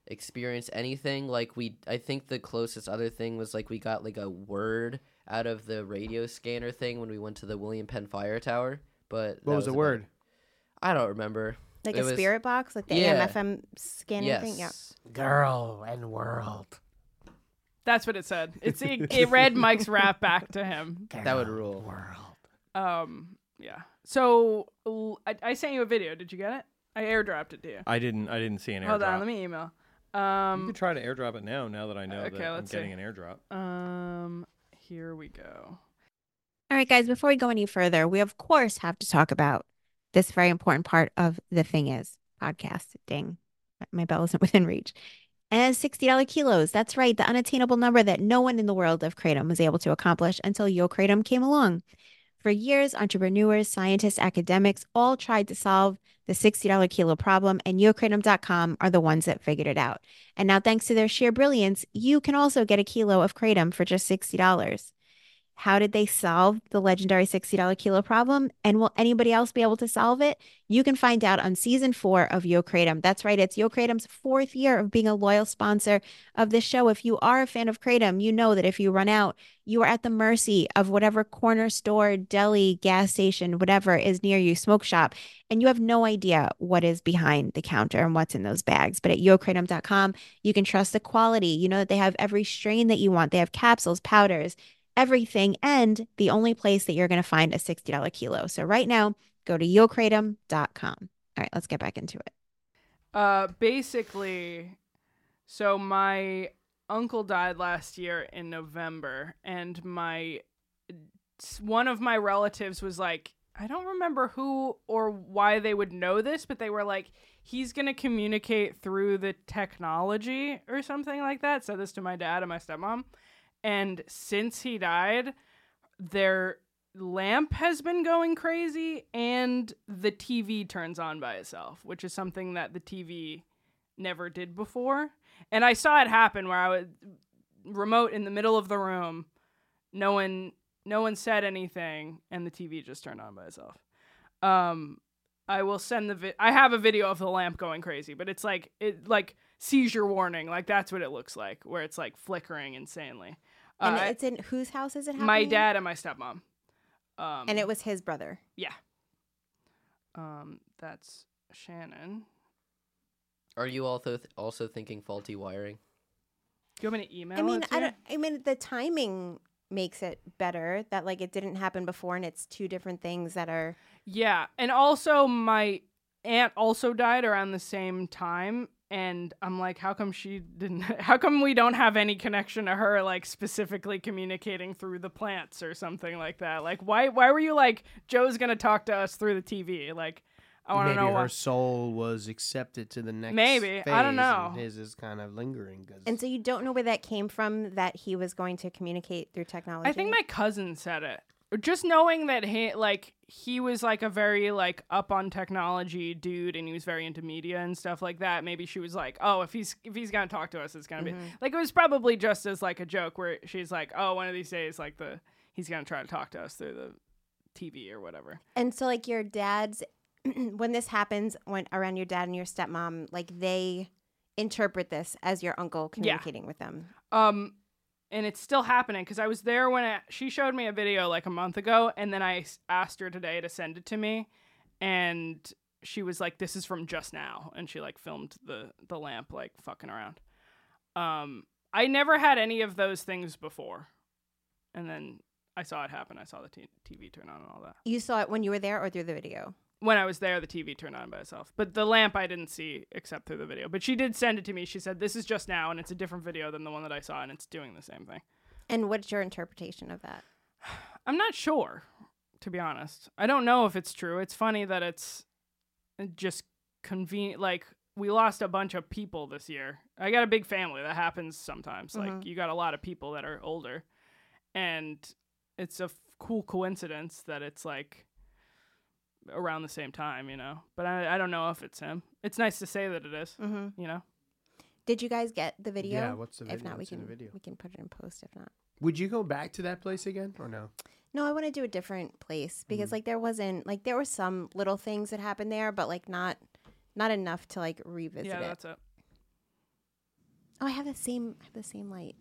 experience anything. Like we, I think the closest other thing was like we got like a word out of the radio scanner thing when we went to the William Penn Fire Tower. But What that was the about- word? I don't remember. Like It a was- spirit box, like the Yeah. A M F M scanning yes. thing. Yeah. Girl and world. That's what it said. It's it, it read Mike's rap back to him. That would rule. World. Um, yeah. So l- I, I sent you a video. Did you get it? I airdropped it to you. I didn't. I didn't see an airdrop. Hold on, let me email. You Um, could try to airdrop it now. Now that I know okay, that I'm let's getting see. an airdrop. um, here we go. All right, guys, before we go any further, we of course have to talk about this very important part of The Thing Is podcast. Ding. My bell isn't within reach. And sixty dollars kilos. That's right, the unattainable number that no one in the world of Kratom was able to accomplish until Yo Kratom came along. For years, entrepreneurs, scientists, academics all tried to solve the sixty dollars kilo problem, and yo kratom dot com are the ones that figured it out. And now, thanks to their sheer brilliance, you can also get a kilo of Kratom for just sixty dollars. How did they solve the legendary sixty dollars kilo problem? And will anybody else be able to solve it? You can find out on season four of Yo Kratom. That's right, it's Yo Kratom's fourth year of being a loyal sponsor of this show. If you are a fan of Kratom, you know that if you run out, you are at the mercy of whatever corner store, deli, gas station, whatever is near you, smoke shop, and you have no idea what is behind the counter and what's in those bags. But at yo kratom dot com, you can trust the quality. You know that they have every strain that you want. They have capsules, powders, everything, and the only place that you're going to find a sixty dollars kilo. So right now, go to yo kratom dot com. All right, let's get back into it. Uh, basically, so my uncle died last year in November, and my one of my relatives was like, I don't remember who or why they would know this, but they were like, he's gonna communicate through the technology or something like that. Said this to my dad and my stepmom, and since he died, their lamp has been going crazy, and the T V turns on by itself, which is something that the T V never did before. And I saw it happen where I was remote in the middle of the room, no one no one said anything, and the T V just turned on by itself. Um, I will send the vi- I have a video of the lamp going crazy, but it's like it like seizure warning, like that's what it looks like, where it's like flickering insanely. And Uh, it's in whose house is it happening? my dad and my stepmom. Um, And it was his brother. yeah. Um, that's Shannon. Are you also th- also thinking faulty wiring? Do you want me to email I mean, it to I you? don't. I mean, the timing makes it better that like it didn't happen before, and it's two different things that are. Yeah, and also my aunt also died around the same time, and I'm like, how come she didn't? How come we don't have any connection to her, like specifically communicating through the plants or something like that? Like, why? Why were you like, Joe's gonna talk to us through the T V? Like, I want to Maybe know. her why. soul was accepted to the next. Maybe. I don't phase, know. And his is kind of lingering. Cause And so you don't know where that came from that he was going to communicate through technology. I think my cousin said it. Just knowing that he like he was like a very like up on technology dude, and he was very into media and stuff like that. Maybe she was like, oh, if he's if he's gonna talk to us, it's gonna Mhm. be like it was probably just as like a joke where she's like, oh, one of these days like the he's gonna try to talk to us through the T V or whatever. And so like your dad's when this happens when around your dad and your stepmom, like they interpret this as your uncle communicating with them. Um, and it's still happening because I was there when it, she showed me a video like a month ago, and then I s- asked her today to send it to me, and she was like, "This is from just now," and she like filmed the the lamp like fucking around. Um, I never had any of those things before, and then I saw it happen. I saw the t- TV turn on and all that. You saw it when you were there or through the video? When I was there, the T V turned on by itself. But the lamp I didn't see except through the video. But she did send it to me. She said, this is just now, and it's a different video than the one that I saw, and it's doing the same thing. And what's your interpretation of that? I'm not sure, to be honest. I don't know if it's true. It's funny that it's just convenient. Like, we lost a bunch of people this year. I got a big family. That happens sometimes. Mhm. Like, you got a lot of people that are older. And it's a f- cool coincidence that it's, like, around the same time, you know. But I, I don't know if it's him. It's nice to say that it is, Mm-hmm. you know. Did you guys get the video? Yeah, what's the If video? not, we What's in can the video? we can put it in post. If not, Would you go back to that place again or no? no, I want to do a different place because Mhm. like there wasn't like there were some little things that happened there, but like not not enough to like revisit Yeah, it. that's it. Oh, I have the same. I have the same light.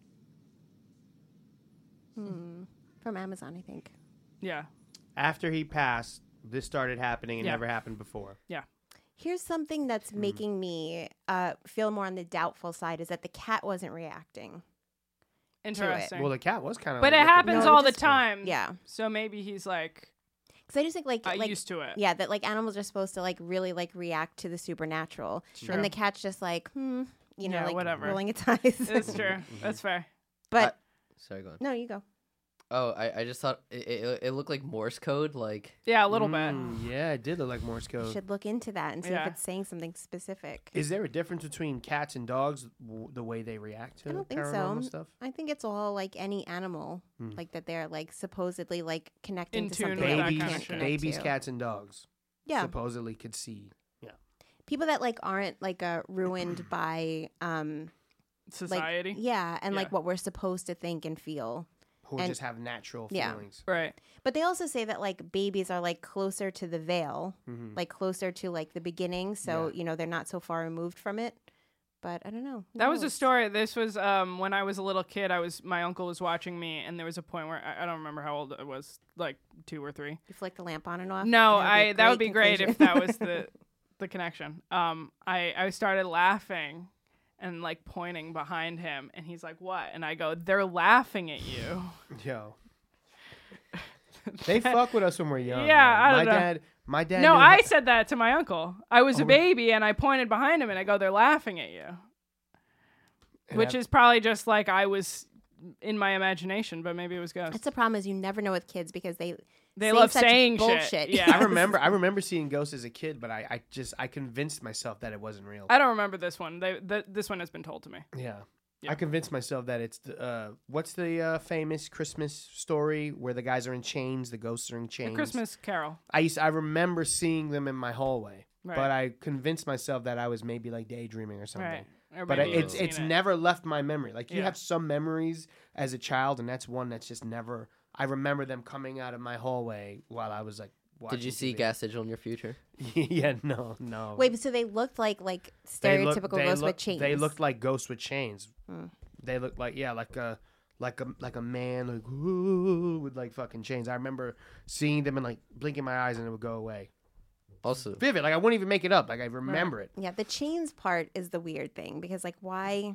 Hmm. From Amazon, I think. Yeah. After he passed, this started happening. It Yeah. never happened before. Yeah. Here's something that's Hmm. making me uh, feel more on the doubtful side: is that the cat wasn't reacting. Interesting. Well, the cat was kind of. But like it looking- happens No, all the just- time. Yeah. So maybe he's like, Because I just think like I like used to it. yeah, that like animals are supposed to like really like react to the supernatural, True. and the cat's just like hmm, you know, Yeah, like whatever. rolling its eyes. It's true. That's fair. But Sorry, go on. no, you go. Oh, I, I just thought it, it, it looked like Morse code. Like Yeah, a little Mm, yeah, it did look like Morse You code. should look into that and see Yeah. if it's saying something specific. Is there a difference between cats and dogs, w- the way they react to I don't think paranormal so. stuff? I think it's all like any animal, Hmm. like that they're like supposedly like connecting In to tune something with that that we kind can't of shit. connect Babies, to. cats, and dogs. Yeah. Supposedly could see. Yeah. People that like aren't like uh, ruined by um Society. Like, yeah, and like Yeah. what we're supposed to think and feel. Who And- just have natural yeah. feelings. Right. But they also say that like babies are like closer to the veil, Mhm. like closer to like the beginning, so Yeah. you know they're not so far removed from it. But I don't know. Who That was a knows? story. This was um when I was a little kid. I was my uncle was watching me, and there was a point where I, I don't remember how old I was, like two or three. You flick the lamp on and off. No, and I a that would be great conclusion. if that was the the connection. Um, I I started laughing and like pointing behind him, and he's like, "What?" And I go, "They're laughing at you." Yo. They fuck with us when we're young. Yeah, man. I don't my know. dad. My dad. No, knew I how- said that to my uncle. I was Oh, a really? baby, and I pointed behind him, and I go, "They're laughing at you," And which I- is probably just like I was in my imagination, but maybe it was ghosts. That's the problem is you never know with kids because they They say love such saying shit. bullshit. Yeah. I remember. I remember seeing ghosts as a kid, but I, I just I convinced myself that it wasn't real. I don't remember this one. They, th- this one has been told to me. Yeah. Yeah. I convinced myself that it's the, uh, what's the uh, famous Christmas story where the guys are in chains, the ghosts are in chains. The Christmas Carol. I used I remember seeing them in my hallway, Right. but I convinced myself that I was maybe like daydreaming or something. Right. Or But maybe I, you've it's seen it's it. never left my memory. Like you Yeah. have some memories as a child, and that's one that's just never. I remember them coming out of my hallway while I was like. Did you see T V. Gas Digital in your future? Yeah, no, no. Wait, but so they looked like like They look- stereotypical they ghosts look- with chains. They looked like ghosts with chains. Hmm. They looked like yeah, like a like a like a man like "Ooh," with like fucking chains. I remember seeing them and like blinking my eyes and it would go away. Also, Vivid, like I wouldn't even make it up. Like I remember it. Yeah, the chains part is the weird thing because like why?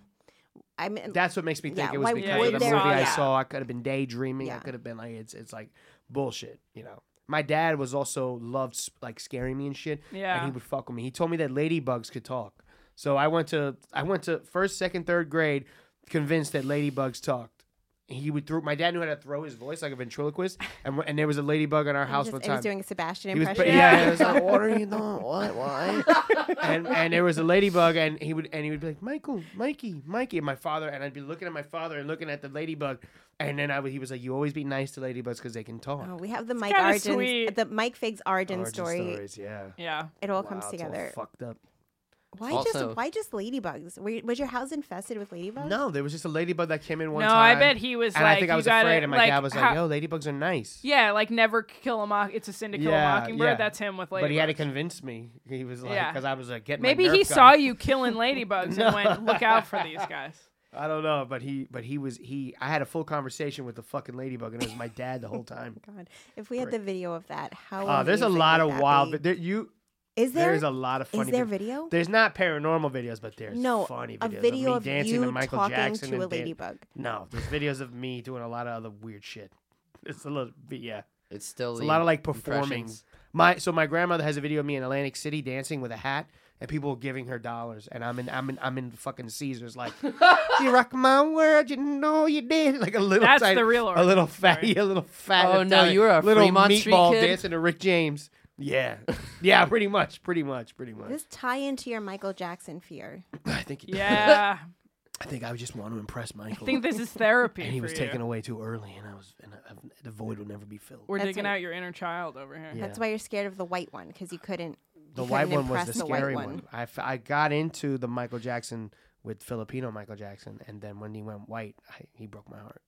I mean, That's what makes me think yeah, it was why because would of the there movie be- I Yeah. saw. I could have been daydreaming. I Yeah. could have been like it's it's like bullshit. You know. My dad was also loved s- like scaring me and shit. Yeah. And he would fuck with me. He told me that ladybugs could talk. So I went to I went to first, second, third grade, convinced that ladybugs talked. He would throw. My dad knew how to throw his voice like a ventriloquist, and w- and there was a ladybug in our he house just, one he time. was doing a Sebastian He was, impression. yeah, yeah, it was like, what are you doing? What? Why? and and there was a ladybug, and he would and he would be like, Michael, Mikey, Mikey, and my father, and I'd be looking at my father and looking at the ladybug, and then I would, he was like, you always be nice to ladybugs because they can talk. Oh, we have the Mike kinda origins, sweet. the Mike Figs origin, Origin story. stories, yeah. Yeah. It all Wow, comes it's all together. fucked up. Why Also- just why just ladybugs? Were, you- was your house infested with ladybugs? No, there was just a ladybug that came in one No, time. I bet he was and like, I think I you was gotta, afraid, and my like, dad was like, how- yo, ladybugs are nice. Yeah, like never kill a mock. It's a sin to kill a mockingbird. That's him with ladybugs. But he had to convince me. He was like, Yeah. because I was like, getting Maybe my he Nerf gun. saw you killing ladybugs and went, look out for these guys. I don't know, but he, but he was he. I had a full conversation with the fucking ladybug, and it was my dad the whole time. God, if we had the video of that, how? Uh, there's a amazing lot would of that wild. be? But there, you Is there? there's a lot of funny. Is there vid- video? There's not paranormal videos, but there's No, funny a videos video of of me dancing you to Michael talking Jackson to and a dan- ladybug. No, there's videos of me doing a lot of other weird shit. It's a little, but yeah. It's still It's a the lot of like performing. impressions. My so my grandmother has a video of me in Atlantic City dancing with a hat and people giving her dollars, and I'm in I'm in I'm in fucking Caesars like you rock my world, you know you did like a little That's tiny- the real a little origin fat story. a little fat Oh, no, Italian- you were a little Fremont Street meatball kid? dancing to Rick James. Yeah, yeah, pretty much, pretty much, pretty much. This tie into your Michael Jackson fear. I think Yeah. I think I would just want to impress Michael. I think this is therapy. and he for was you. taken away too early, and I was and I, the void will never be filled. We're That's digging right. out your inner child over here. Yeah. That's why you're scared of the white one because you couldn't. The you white couldn't one was impress the white scary one. I, f- I got into the Michael Jackson with Filipino Michael Jackson, and then when he went white, I, he broke my heart.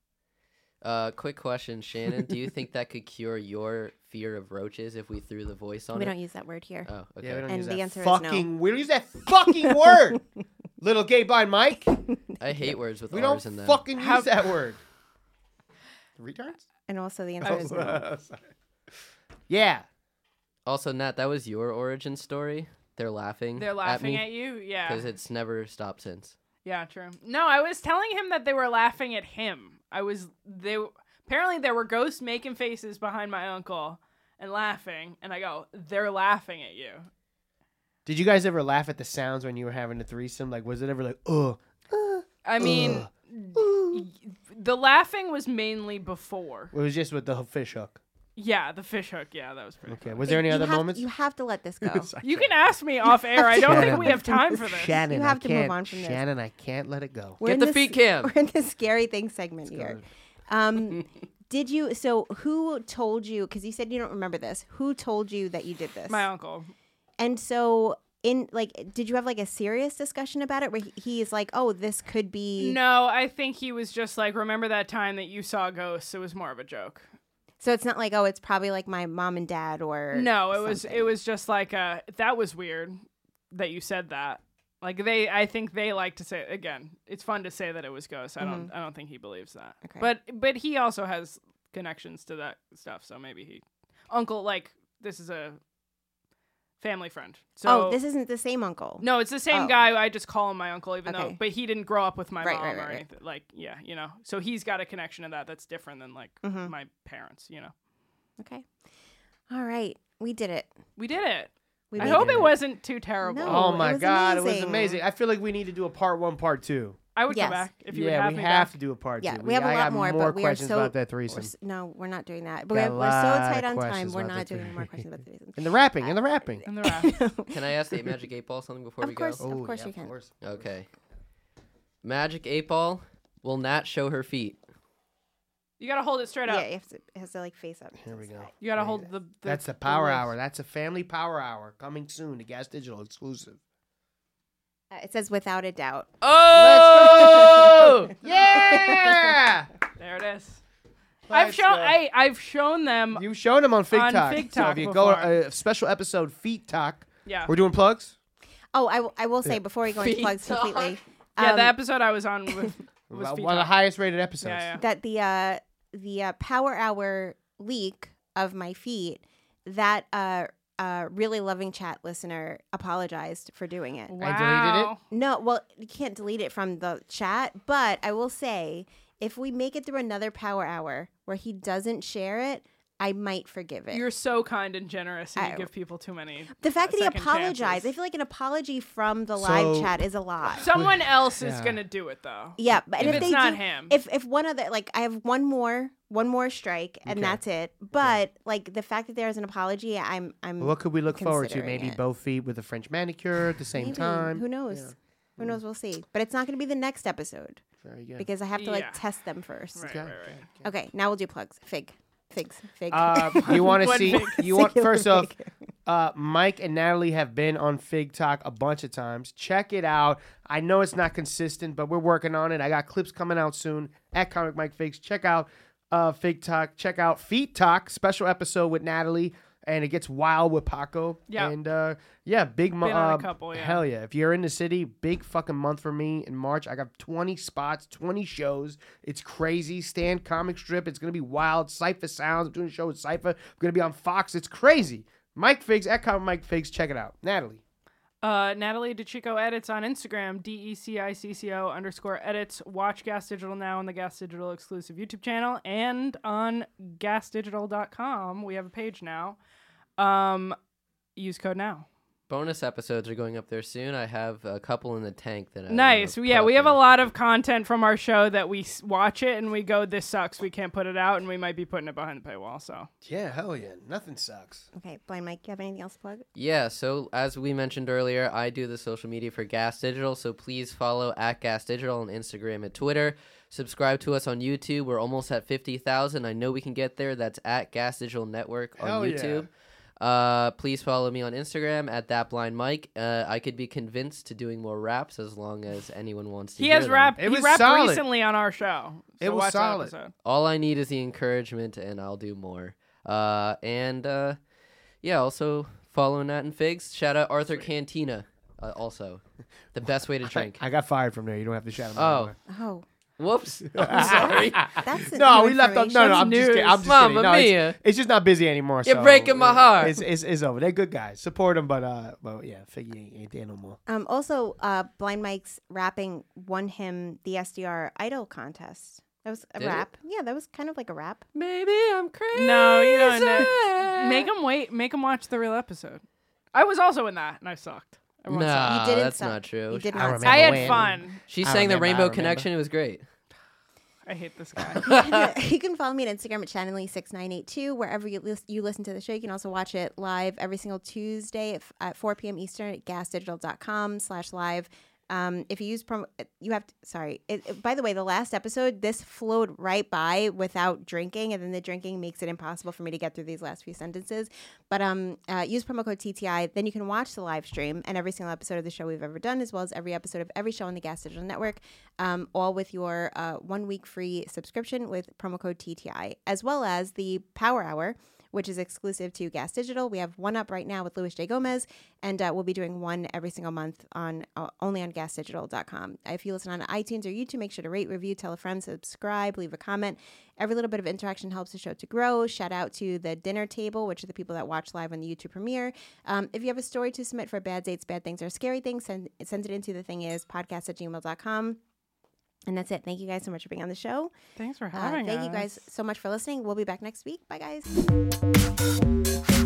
Uh, quick question, Shannon. Do you think that could cure your fear of roaches if we threw the voice on We it? don't use that word here. Oh, okay. Yeah, we don't And use the that answer is no. fucking. We don't use that fucking word. Little gay blind Mike. I hate words with We R's don't in them. fucking use How- that word. Retards? And also the answer is no. Yeah. Also, Nat, that was your origin story. They're laughing. They're laughing at, at, you. Yeah. because it's never stopped since. Yeah, true. No, I was telling him that they were laughing at him. I was they apparently there were ghosts making faces behind my uncle and laughing, and I go, "They're laughing at you." Did you guys ever laugh at the sounds when you were having a threesome? Like, was it ever like, ugh? I mean, y- the laughing was mainly before. It was just with the fish hook. Yeah, the fish hook. Yeah, that was pretty. Okay. funny. Was there any You other have- moments? You have to let this go. You can ask me off air. I don't think we have time for this. Shannon, You have I to move can't- on from this. Shannon, I can't let it go. We're Get in the this- feet cam. We're in the scary thing segment here. Um, did you? So who told you? Because you said you don't remember this. Who told you that you did this? My uncle. And so, in like, did you have like a serious discussion about it where he, he is like, "Oh, this could be"? No, I think he was just like, remember that time that you saw ghosts? It was more of a joke. So it's not like, "Oh, it's probably like my mom and dad," or No, it was something. it was just like uh that was weird that you said that. Like they I think they like to say again, it's fun to say that it was ghosts. I don't I don't think he believes that. Okay. But but he also has connections to that stuff, so maybe he uncle like this is a family friend. So oh, this isn't the same uncle. no, it's the same Oh. guy. I just call him my uncle, even though, Okay. but he didn't grow up with my Right, mom right, or right, right. anything. Like, yeah, you know. So he's got a connection to that that's different than like Mhm. my parents. You know, Okay. All right, we did it. we did it. We I made hope it. it wasn't too terrible. No. Oh it my was god, it was amazing. amazing. I feel like we need to do a part one, part two. I would Yes. come back if you would yeah, have we me have back. to do a part Yeah, two. we have I a lot got more, more but we are questions so about that we're threesome. s- no, we're not doing that. But Got we a have, we're so lot tight of on time. questions We're about not the doing any more threesome. questions about the threesome. In the rapping, in the rapping. In the rap. Can I ask the Magic eight Ball something before Of we course. go? Of course yeah, you can. course. Okay. Magic eight Ball, will Nat show her feet? You gotta hold it straight Yeah, up. it has to, it has to like face up. Here we go. You gotta hold the. the That's the the power legs. hour. That's a family power hour coming soon to Gas Digital exclusive. Uh, it says without a doubt. Oh! Yeah! There it is. I've Let's shown. go. I I've shown them. You've shown them on Fig On Talk. Fig So Talk if you go before. a special episode Feet Talk. Yeah. We're doing plugs. Oh, I, w- I will say Yeah. before we go into Feet plugs talk. completely. yeah, um, the episode I was on with was One feet of the talk. highest rated episodes. Yeah, yeah. that the uh the uh, power hour leak of my feet, that uh uh really loving chat listener apologized for doing it. Wow. I deleted it? No, well, you can't delete it from the chat, but I will say if we make it through another power hour where he doesn't share it, I might forgive it. You're so kind and generous, and I- you give people too many. the fact uh, that he second apologized, chances. I feel like an apology from the live So- chat is a lot. Someone else is Yeah. gonna do it though. Yeah, but If if, it's they not do, him. if if one other like I have one more one more strike and Okay. that's it. But like the fact that there is an apology, I'm I'm What could we look forward to? considering Maybe it. both feet with a French manicure at the same Maybe. time. Who knows? Yeah. Who knows? We'll see. But it's not going to be the next episode Very good. because I have to like Yeah. test them first. Right, Okay. right, right. Okay, now we'll do plugs. Fig, figs, fig. Uh, you want to One see? fig. You want Singular first off, fig. uh, Mike and Natalie have been on Fig Talk a bunch of times. Check it out. I know it's not consistent, but we're working on it. I got clips coming out soon at Comic Mike Figs. Check out uh, Fig Talk. Check out Feet Talk, special episode with Natalie, and it gets wild with Paco. Yeah. And uh, yeah, big month. Been on a Uh, couple, yeah. Hell yeah! If you're in the city, big fucking month for me in March. I got twenty spots, twenty shows. It's crazy. Stand comic strip. It's gonna be wild. Cypher Sounds. I'm doing a show with Cypher. I'm gonna be on Fox. It's crazy. Mike Figs at Comic Mike Figs. Check it out. Natalie. Uh, Natalie DeCicco edits on Instagram, D E C I C C O underscore edits. Watch Gas Digital now on the Gas Digital exclusive YouTube channel and on gas digital dot com. We have a page now. Um, use code now. Bonus episodes are going up there soon. I have a couple in the tank that I Nice. wanna Yeah, put we up have a there. lot of content from our show that we s- watch it and we go, this sucks. We can't put it out, and we might be putting it behind the paywall. So Yeah, hell yeah. Nothing sucks. Okay, Blind Mike, you have anything else to plug? Yeah, so as we mentioned earlier, I do the social media for Gas Digital, so please follow at Gas Digital on Instagram and Twitter. Subscribe to us on YouTube. We're almost at fifty thousand. I know we can get there. That's at Gas Digital Network on Hell yeah. YouTube. Uh, please follow me on Instagram at That Blind Mike. Uh, I could be convinced to doing more raps as long as anyone wants to he hear has them. rapped. It He was rapped solid. recently on our show. So It was watch that solid. episode. All I need is the encouragement, and I'll do more. Uh, and uh, yeah, also follow Nat and Figs. Shout out Arthur Cantina. Uh, also, the best way to drink. I got fired from there. You don't have to shout them Oh. out. Oh. Whoops. I'm sorry. That's No, we left them. No, no, I'm just kidding. I'm just Mamma kidding. No, it's, mia. it's just not busy anymore. You're so breaking my heart. It's, it's, it's over. They're good guys. Support them, but uh, but yeah, figure ain't, ain't there no more. Um, also, uh, Blind Mike's rapping won him the S D R Idol contest. That was a Did it? rap. Yeah, that was kind of like a rap. Maybe I'm crazy. No, you don't know. Make them wait. Make them watch the real episode. I was also in that, and I sucked. I won't say. Nah, You didn't that's suck. not true. You did I not remember suck. I had when. fun. She I sang the remember, I Rainbow remember. Connection. It was great. I hate this guy. you, can, you can follow me on Instagram at Channeling six nine eight two. Wherever you, lis- you listen to the show, you can also watch it live every single Tuesday at, f- at four p.m. Eastern at gas digital dot com slash live. Um, if you use promo, you have to, sorry. It, it- by the way, the last episode, this flowed right by without drinking, and then the drinking makes it impossible for me to get through these last few sentences. But um, uh, use promo code T T I. Then you can watch the live stream and every single episode of the show we've ever done, as well as every episode of every show on the Gas Digital Network, um, all with your uh, one week free subscription with promo code T T I, as well as the Power Hour, which is exclusive to Gas Digital. We have one up right now with Luis J. Gomez, and uh, we'll be doing one every single month on uh, only on gas digital dot com. If you listen on iTunes or YouTube, make sure to rate, review, tell a friend, subscribe, leave a comment. Every little bit of interaction helps the show to grow. Shout out to the dinner table, which are the people that watch live on the YouTube premiere. Um, if you have a story to submit for bad dates, bad things, or scary things, send, send it into the thing is podcast at gmail dot com. And that's it. Thank you guys so much for being on the show. Thanks for Uh, having thank us. you guys so much for listening. We'll be back next week. Bye, guys.